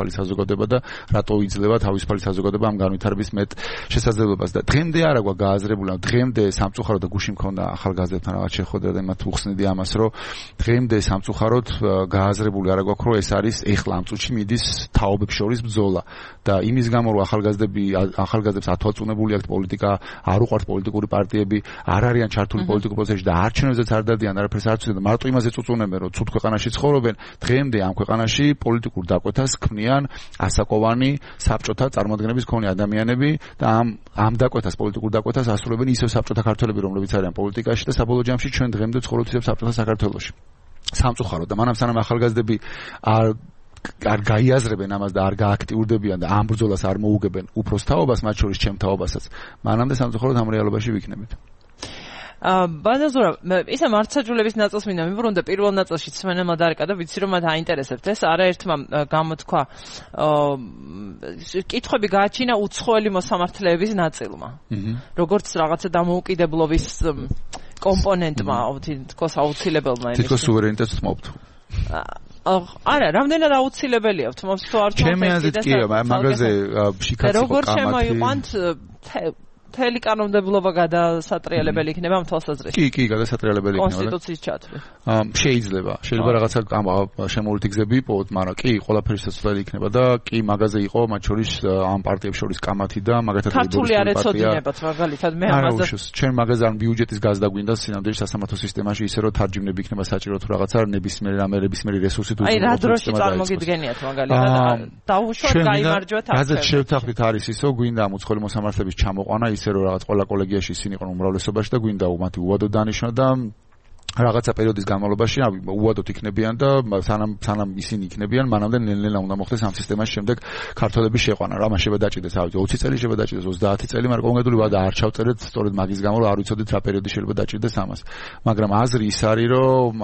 თავისუფალი საზოგადოება და რატო იძლევა თავისუფალი საზოგადოება ამ განვითარების მეტ შესაძლებლობას და დღემდე არა გვაქვს გააზრებული, დღემდე სამწუხაროდ და გუში მქონდა ახალგაზრდებთან რაღაც შეხვედრა და მათ უხსნიდი ამას, რომ დღემდე სამწუხაროდ გააზრებული არა გვაქვს, რომ ეს არის ეხლა ამ წუთში მიდის თაობებს შორის ბრძოლა და იმის გამო რომ ახალგაზრდები ახალგაზრდებს ათვალწუნებული აქვთ პოლიტიკა, არ უყვართ პოლიტიკური პარტიები, არ არიან ჩართული პოლიტიკურ პროცესში და არჩევნებზეც არ დადიან, არაფერს არ ცდილობენ, მარტო იმაზე წუწუნებენ, რომ ცუდ ქვეყანაში ცხოვრობენ. დღემდე ამ ქვეყანაში პოლიტიკურ დაკვეთას ქმნიან ასაკოვანი საბჭოთა წარმოადგენების მქონე ადამიანები და ამ ამ დაკვეთას პოლიტიკურ დაკვეთას ასრულებენ ისევ საბჭოთა ქართველები, რომლებიც არიან პოლიტიკაში და საბოლოო ჯამში ჩვენ დღემდე ცხოვრობთ ისევ საბჭოთა საქართველოში. სამწუხაროდ და მანამ სანამ ახალგაზრდები არ არ გაიაზრებენ ამას და არ გააქტიურდებიან და ამ ბრძოლას არ მოუგებენ უფროს თაობას, მათ შორის ჩემ თაობასაც, მანამდე სამწუხაროდ ამ რეალობაში ვიქნებით. აა ბანაზურა, ისა მართსაჯულების ნაწილს მინდა მიბრუნდა პირველ ნაწილში სვენელმა დარეკა და ვიცი რომ მათ აინტერესებთ ეს არაერთმა გამოთქვა აა კითხვები გააჩინა უცხოელი მოსამართლეების ნაწილმა. როგორც რაღაცა დამოუკიდებლობის კომპონენტმა, თქოს აუცილებელმა იმის. თქოს სუვერენიტეტს თმობთ. არა, რამდენად აუცილებელია თმობს თუ არ თმობს. ჩემი აზრით კი, მაგაზე შიქაც იყო როგორ შემოიყვანთ მთელი კანონმდებლობა გადასატრიალებელი იქნება ამ თვალსაზრისით. კი, კი, გადასატრიალებელი იქნება. კონსტიტუციის ჩათვლით. შეიძლება, შეიძლება რაღაცა შემოვლითი გზები იპოვოთ, მაგრამ კი, ყველაფერი შესაძლებელი იქნება და კი, მაგაზე იყო მათ შორის ამ პარტიებს შორის კამათი და მაგათაც ქართული არ ეცოდინებათ მაგალითად მე ამაზე. არა, ჩვენ მაგაზე ან ბიუჯეტის გაზდა გვინდა სინამდვილეში სასამართლო სისტემაში ისე რომ თარჯიმნები იქნება საჭირო თუ რაღაცა ნებისმიერი რამე ნებისმიერი რესურსით უზრუნველყოფს. აი, რა დროში წარმოგიდგენიათ მაგალითად დაუშვათ გაიმარჯვათ ახლა. რაზეც შევთანხმდით არის ისო, გვინდა ამ უცხოელი მოსამართლეების ჩამოყვანა ისე რომ რაღაც ყველა კოლეგიაში ისინი იყვნენ უმრავლესობაში და გვინდა მათი უვადო დანიშვნა და რაღაცა პერიოდის განმავლობაში უვადოთ იქნებიან და სანამ სანამ ისინი იქნებიან, მანამდე ნელ-ნელა უნდა მოხდეს ამ სისტემაში შემდეგ ქართველების შეყვანა. რა მასშება დაჭირდეს, ავი ოცი წელი შეიძლება დაჭირდეს, ოცდაათი წელი, მაგრამ კონკრეტული ვადა არ ჩავწერეთ, სწორედ მაგის გამო რომ არ ვიცოდით რა პერიოდი შეიძლება დაჭირდეს ამას. მაგრამ აზრი ის არის, რომ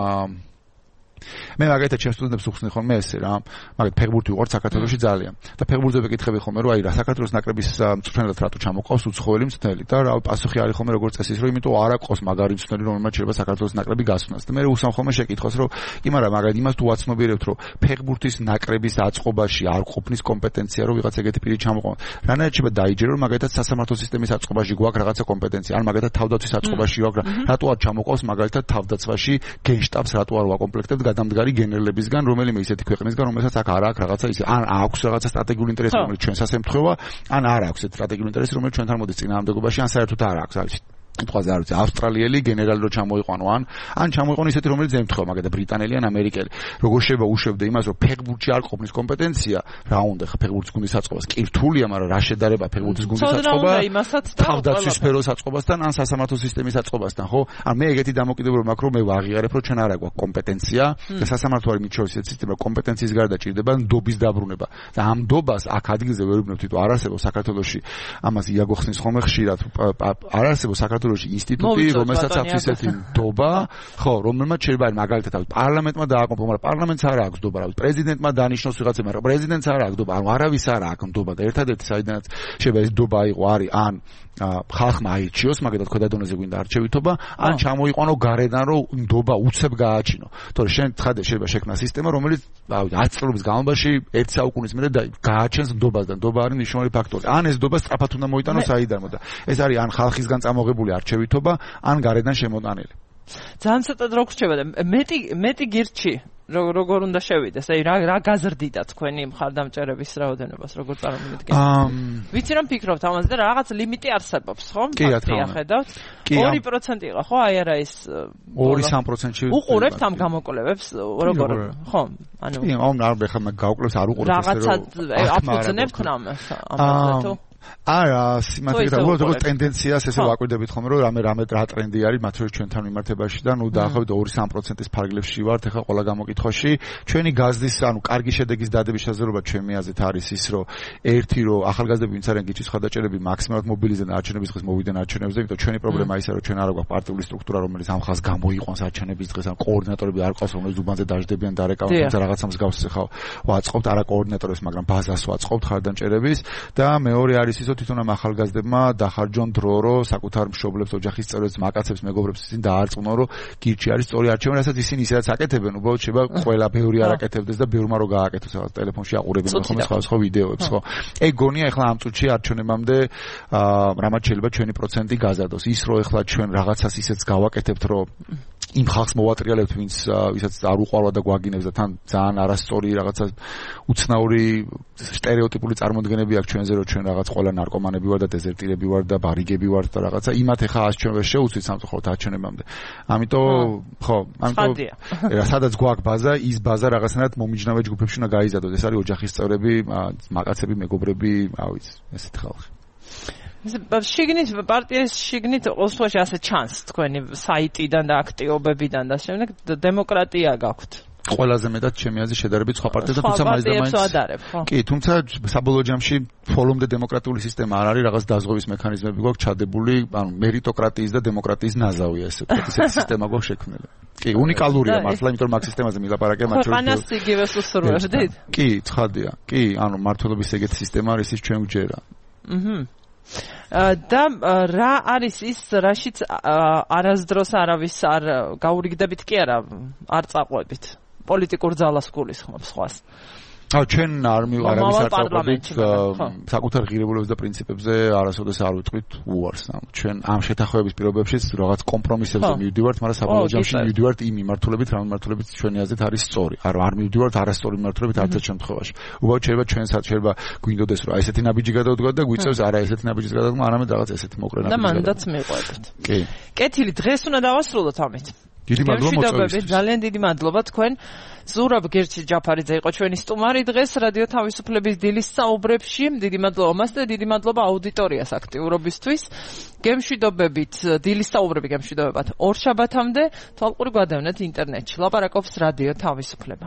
მე მაგალითად ჩემს სტუდენტებს უხსნი ხოლმე ესე რა, მაგალითად ფეხბურთი უყვართ საქართველოში ძალიან და ფეხბურთზე ვეკითხები ხოლმე რომ აი რა საქართველოს ნაკრების მწვრთნელად რატო ჩამოყავს უცხოელი მწვრთნელი და რა პასუხი არის ხოლმე როგორც წესი რომ იმიტომ არ აყავს მაგარი მწვრთნელი რომელმაც შეიძლება საქართველოს ნაკრები გასვნას და მე უსამ ხოლმე შეკითხოს რომ კი მაგრამ მაგალითად იმას თუ ვაცნობიერებთ რომ ფეხბურთის ნაკრების აწყობაში არ ყოფნის კომპეტენცია რომ ვიღაც ეგეთი პირი ჩამოყვა რანაირად შეიძლება დაიჯერო რომ მაგალითად სასამართლო სისტემის აწყობაში გვაქვს რაღაცა კომპეტენცია ან მაგალითად თავდაცვის აწყობაში გვაქვს რატო არ ჩამოყავს მაგალითად თავდაცვაში გენშტაბს რატო არ ვაკომპლექტებთ გადამდგარი გენერლებისგან რომელიმე ისეთი ქვეყნისგან რომელსაც აქ არ აქვს რაღაცა ისე ან აქვს რაღაცა სტრატეგიული ინტერესი რომელიც ჩვენსაც ემთხვევა ან არ აქვს ეს სტრატეგიული ინტერესი რომელიც ჩვენთან მოდის წინააღმდეგობაში ან საერთოდ არ აქვს არის თვითონ არ ვიცი ავსტრალიელი გენერალი რო ჩამოიყვანო ან ან ჩამოიყვანო ისეთი რომელიც ემთხვევა მაგალითად ბრიტანელი ან ამერიკელი როგორ შეიძლება უშვებდე იმას რომ ფეხბურთში არ ყოფნის კომპეტენცია რა უნდა ხა ფეხბურთის გუნდის აწყობას კი რთულია მაგრამ რა შედარება ფეხბურთის გუნდის აწყობა თავდაცვის სფეროს აწყობასთან ან სასამართლო სისტემის აწყობასთან ხო ან მე ეგეთი დამოკიდებულება მაქვს რომ მე ვაღიარებ რომ ჩვენ არ აქვს კომპეტენცია და სასამართლო არის მით შორის ეს სისტემა კომპეტენციის გარდა ჭირდება ნდობის დაბრუნება და ამ ნდობას აქ ადგილზე ვერ ვიბნებთ თვითონ არ არსებობს საქართველოში ამას იაგოხსნის ხოლმე ხშირად არ არსებობს საქართველოში ინსტიტუტი, რომელსაც აქვს ისეთი ნდობა, ხო, რომელმაც შეიძლება მაგალითად აქვს პარლამენტმა დააკომპო, მაგრამ პარლამენტს არ აქვს ნდობა, რა, პრეზიდენტმა დანიშნოს ვიღაცა, მაგრამ პრეზიდენტს არ აქვს ნდობა, ანუ არავის არ აქვს ნდობა და ერთადერთი საიდანაც შეიძლება ეს ნდობა იყო არის ან ხალხმა აირჩიოს, მაგალითად ქვედა დონეზე გვინდა არჩევითობა, ან ჩამოიყვანო გარედან რომ ნდობა უცებ გააჩინო. თორე შენ ცხადე შეიძლება შექმნა სისტემა, რომელიც ათი წლების განმავლობაში ერთ საუკუნის მერე გააჩენს ნდობას და ნდობა არის მნიშვნელოვანი ფაქტორი. ან ეს ნდობა სწრაფად უნდა მოიტანოს საიდანო და ეს არის ან ხალხისგან წამოღებული არჩევითობა, ან გარედან შემოტანილი. ძალიან ცოტად რო გრჩება და მეტი მეტი გირჩი როგორ უნდა შევიდეს? აი რა რა გაზრდიდა თქვენი მხარდამჭერების რაოდენობას, როგორ წარმოვიდგენთ? ვიცი რომ ფიქრობთ ამაზე და რაღაც ლიმიტი არსებობს, ხო? კი, რა თქმა უნდა. ხედავთ. ორი პროცენტი იყო, ხო? აი არა ის ორი სამ პროცენტში უყურებთ ამ გამოკვლევებს, როგორ? ხო? ანუ კი, ამ არ ხა გაუკლებს არ უყურებთ ესე რომ რაღაცა აფუძნებთ ამას, ამაზე თუ არა, სიმართლე გითხრათ, როგორც ტენდენციას ესე ვაკვირდებით ხოლმე, რომ რამე რამე რა ტრენდი არის მათ შორის ჩვენთან მიმართებაში და ნუ დაახლოებით ორი სამ პროცენტის ფარგლებში ვართ ახლა ყველა გამოკითხვაში. ჩვენი გაზდის, ანუ კარგი შედეგის დადების შესაძლებლობა ჩემი აზრით არის ის, რომ ერთი რომ ახალგაზრდები ვინც არიან გიჩის ხადაჭერები მაქსიმალურად მობილიზდნენ არჩევნების დღეს მოვიდნენ არჩევნებზე, იმიტომ ჩვენი პრობლემა ისაა, რომ ჩვენ არ აქვს პარტიული სტრუქტურა, რომელიც ამ ხალხს გამოიყვანს არჩევნების დღეს, ან კოორდინატორები არ ყავს, რომელიც უბანზე დაждდებიან და რეკავენ, თუმცა რაღაცა მსგავსს ახლა ვაწყობთ არა კოორდინატორებს, მაგრამ ბაზას ვაწყობთ ხარდამჭერების და მეორე არის ისო თვითონ ამ ახალგაზრდებმა დახარჯონ დრო, რომ საკუთარ მშობლებს, ოჯახის წევრებს, მაკაცებს, მეგობრებს ისინი დაარწმუნონ, რომ გირჩი არის სწორი არჩევანი, რასაც ისინი ისედაც აკეთებენ, უბრალოდ შეიძლება ყველა ბევრი არ აკეთებდეს და ბევრმა რო გააკეთოს, რაღაც ტელეფონში აყურებენ ხოლმე სხვა ვიდეოებს, ხო? ეგ გონია ახლა ამ წუთში არჩევნებამდე რამაც შეიძლება ჩვენი პროცენტი გაზარდოს. ის რომ ახლა ჩვენ რაღაცას ისეც გავაკეთებთ, რომ იმ ხალხს მოვატრიალებთ, ვინც ვისაც არ უყარვა და გვაგინებს და თან ძალიან არასწორი რაღაცა უცნაური სტერეოტიპული წარმოდგენები აქვს ჩვენზე, რომ ჩვენ რაღაც ყველა ნარკომანები ვარ და დეზერტირები ვარ და ბარიგები ვარ და რაღაცა იმათ ახლა ას ჩვენ ვერ შეუცვით სამწუხაროდ არჩევნებამდე. ამიტომ ხო, ამიტომ სადაც გვაქვს ბაზა, ის ბაზა რაღაცნაირად მომიჯნავე ჯგუფებში უნდა გაიზარდოს. ეს არის ოჯახის წევრები, მაკაცები, მეგობრები, რა ვიცი, ესეთი ხალხი. შიგნით პარტიის შიგნით ოსლოში ასე ჩანს თქვენი საიტიდან და აქტიობებიდან და შემდეგ დემოკრატია გაქვთ. ყველაზე მეტად ჩემი აზრით შედარებით სხვა პარტიებთან, თუმცა მაინც და მაინც კი, თუმცა საბოლოო ჯამში ფოლომდე დემოკრატიული სისტემა არ არის, რაღაც დაზღვევის მექანიზმები გვაქვს ჩადებული, ანუ მერიტოკრატიის და დემოკრატიის ნაზავია ესე ვთქვათ, ესეთი სისტემა გვაქვს შექმნილი. კი, უნიკალურია მართლა, იმიტომ რომ მაგ სისტემაზე მილაპარაკე მათ შორის. ქვეყანას იგივეს უსურვებდით? კი, ცხადია. კი, ანუ მართლობის ეგეთი სისტემა არის, ის ჩვენ გვჯერა. აჰა. და რა არის ის, რაშიც არასდროს არავის არ გაურიგდებით კი არა, არ წაყვებით. პოლიტიკურ ძალას გულისხმობს სხვას. აუ ჩვენ არ მივარავის არ წაყვებით საკუთარ ღირებულებებს და პრინციპებზე არასოდეს არ ვიტყვით უარს. ჩვენ ამ შეთანხმების პირობებშიც რაღაც კომპრომისებზე მივდივართ, მაგრამ საბოლოო ჯამში მივდივართ იმ მიმართულებით, რა მიმართულებით ჩვენი აზრით არის სწორი. არ არ მივდივართ არასწორი მიმართულებით არც ერთ შემთხვევაში. უბრალოდ შეიძლება ჩვენსაც შეიძლება გვინდოდეს რომ აი ესეთი ნაბიჯი გადავდგათ და გვიწევს არა ესეთი ნაბიჯის გადადგმა, არამედ რაღაც ესეთი მოკლე ნაბიჯი. და მანდაც მიყვებით. კი. კეთილი, დღეს უნდა დავასრულოთ ამით. დიდი მადლობა მოწვევისთვის. ძალიან დიდი მადლობა თქვენ. ზურაბ გერჩი ჯაფარიძე იყო ჩვენი სტუმარი დღეს რადიო თავისუფლების დილის საუბრებში. დიდი მადლობა მას და დიდი მადლობა აუდიტორიას აქტიურობისთვის. გემშვიდობებით, დილის საუბრები გემშვიდობებად ორშაბათამდე თვალყური გვადევნეთ ინტერნეტში. ლაპარაკობს რადიო თავისუფლება.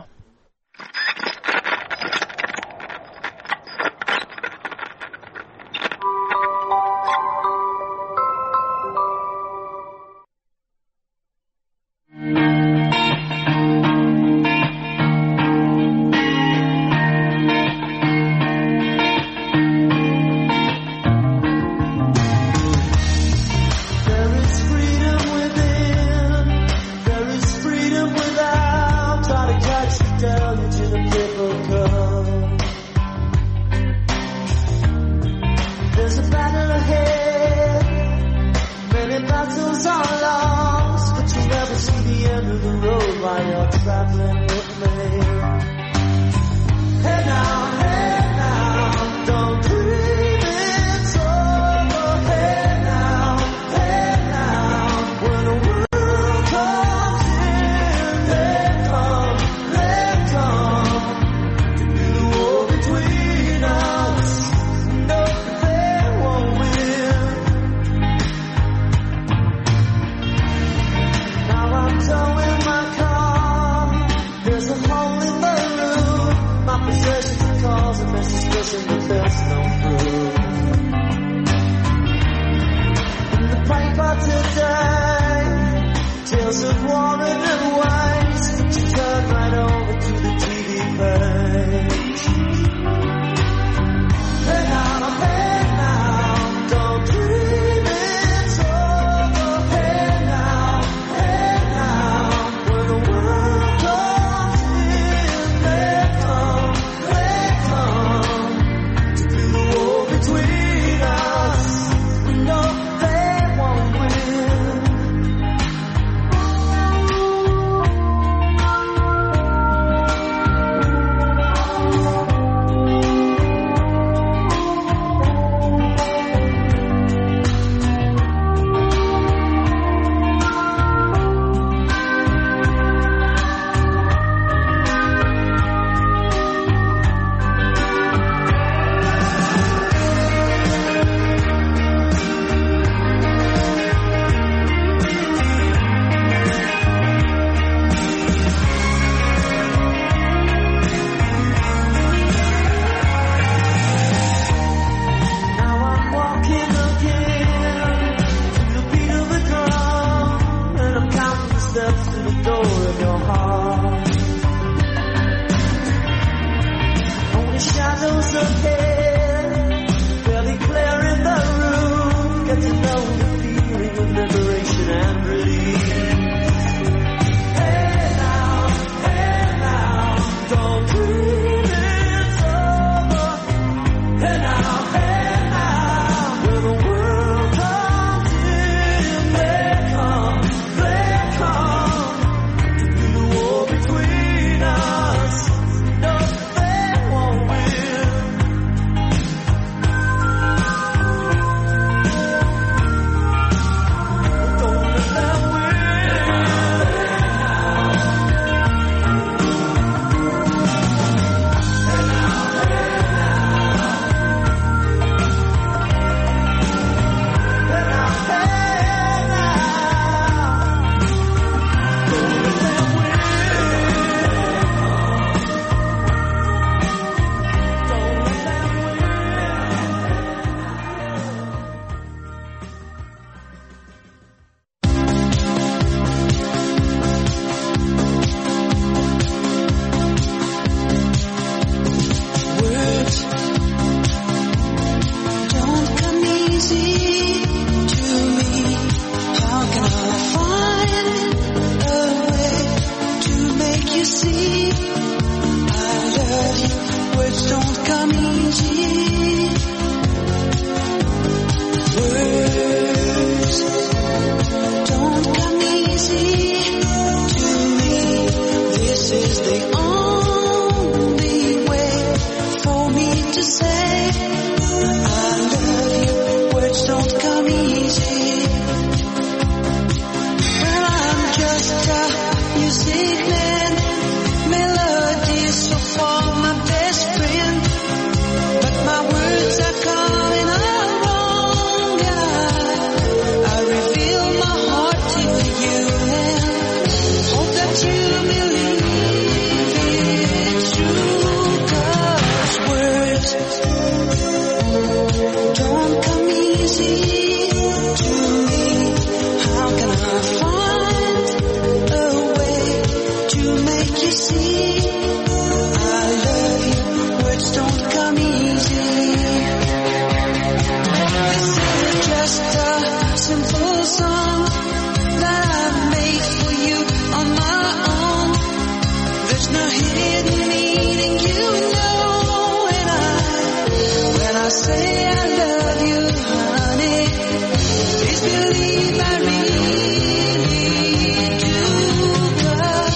singing melodies so far my best friend, but my words are coming out wrong. I, I reveal my heart to you and hope that you believe it's true, 'cause words don't come easy to me. How can I find a way to make you see I love you? Words don't come easy. This is just a simple song that I made for you on my own. There's no hidden meaning, you know, and I, when I say I love you, honey, please believe I really do. 'Cause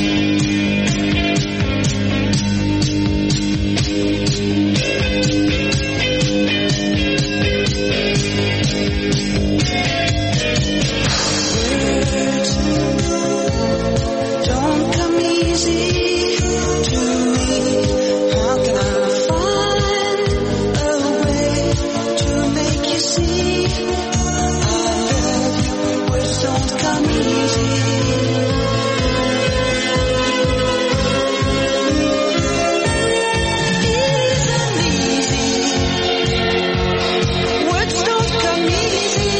words don't come easy to me. How can I find a way to make you see I love you? Words don't come easy. Isn't easy. Words don't come easy.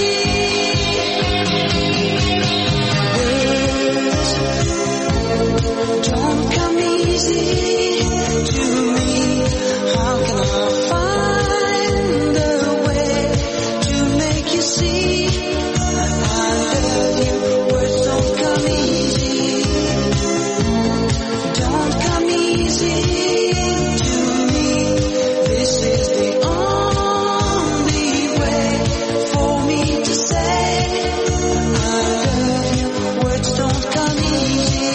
Words don't come easy to me. How can I find a way to make you see I love you? Words don't come easy. Don't come easy to me. This is the only way for me to say I love you. Words don't come easy.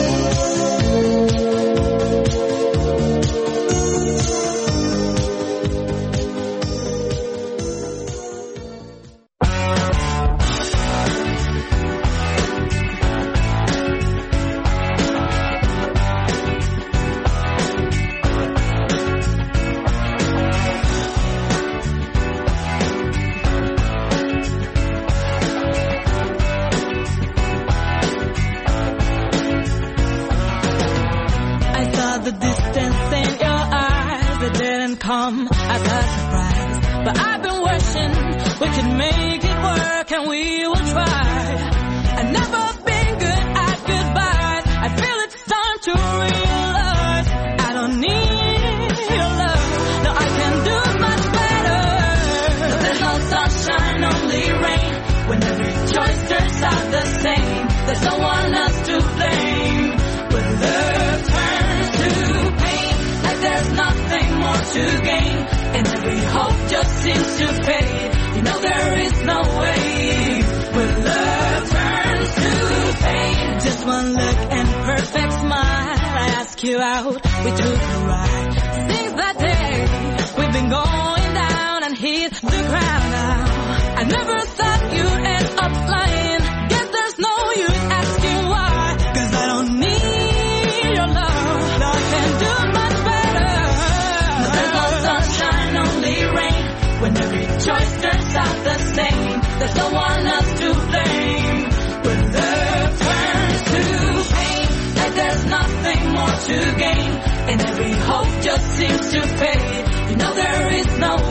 I saw the distance in your eyes. It didn't come as a surprise, but I've been wishing we could make it work, and we will try. I've never been good at goodbyes. I feel it's time to realize I don't need your love. No, I can do much better. No, there's no sunshine, only rain. When every choice turns out the same, there's no one else to blame. When love turns to pain, like there's nothing more to gain, and every hope just seems to fade. You know there is no way. When love turns to pain, just one look and perfect smile. I ask you out, we took a ride. Since that day, we've been going down and hit the ground now. I never thought you'd end up lying. Guess there's no use asking why, 'cause I don't need your love. No, I can do much better. No, there's no sunshine, only rain. When every choice turns out the same, there's no one else to blame. When love turns to pain, like there's nothing more to gain, and every hope just seems to fade. You know there is no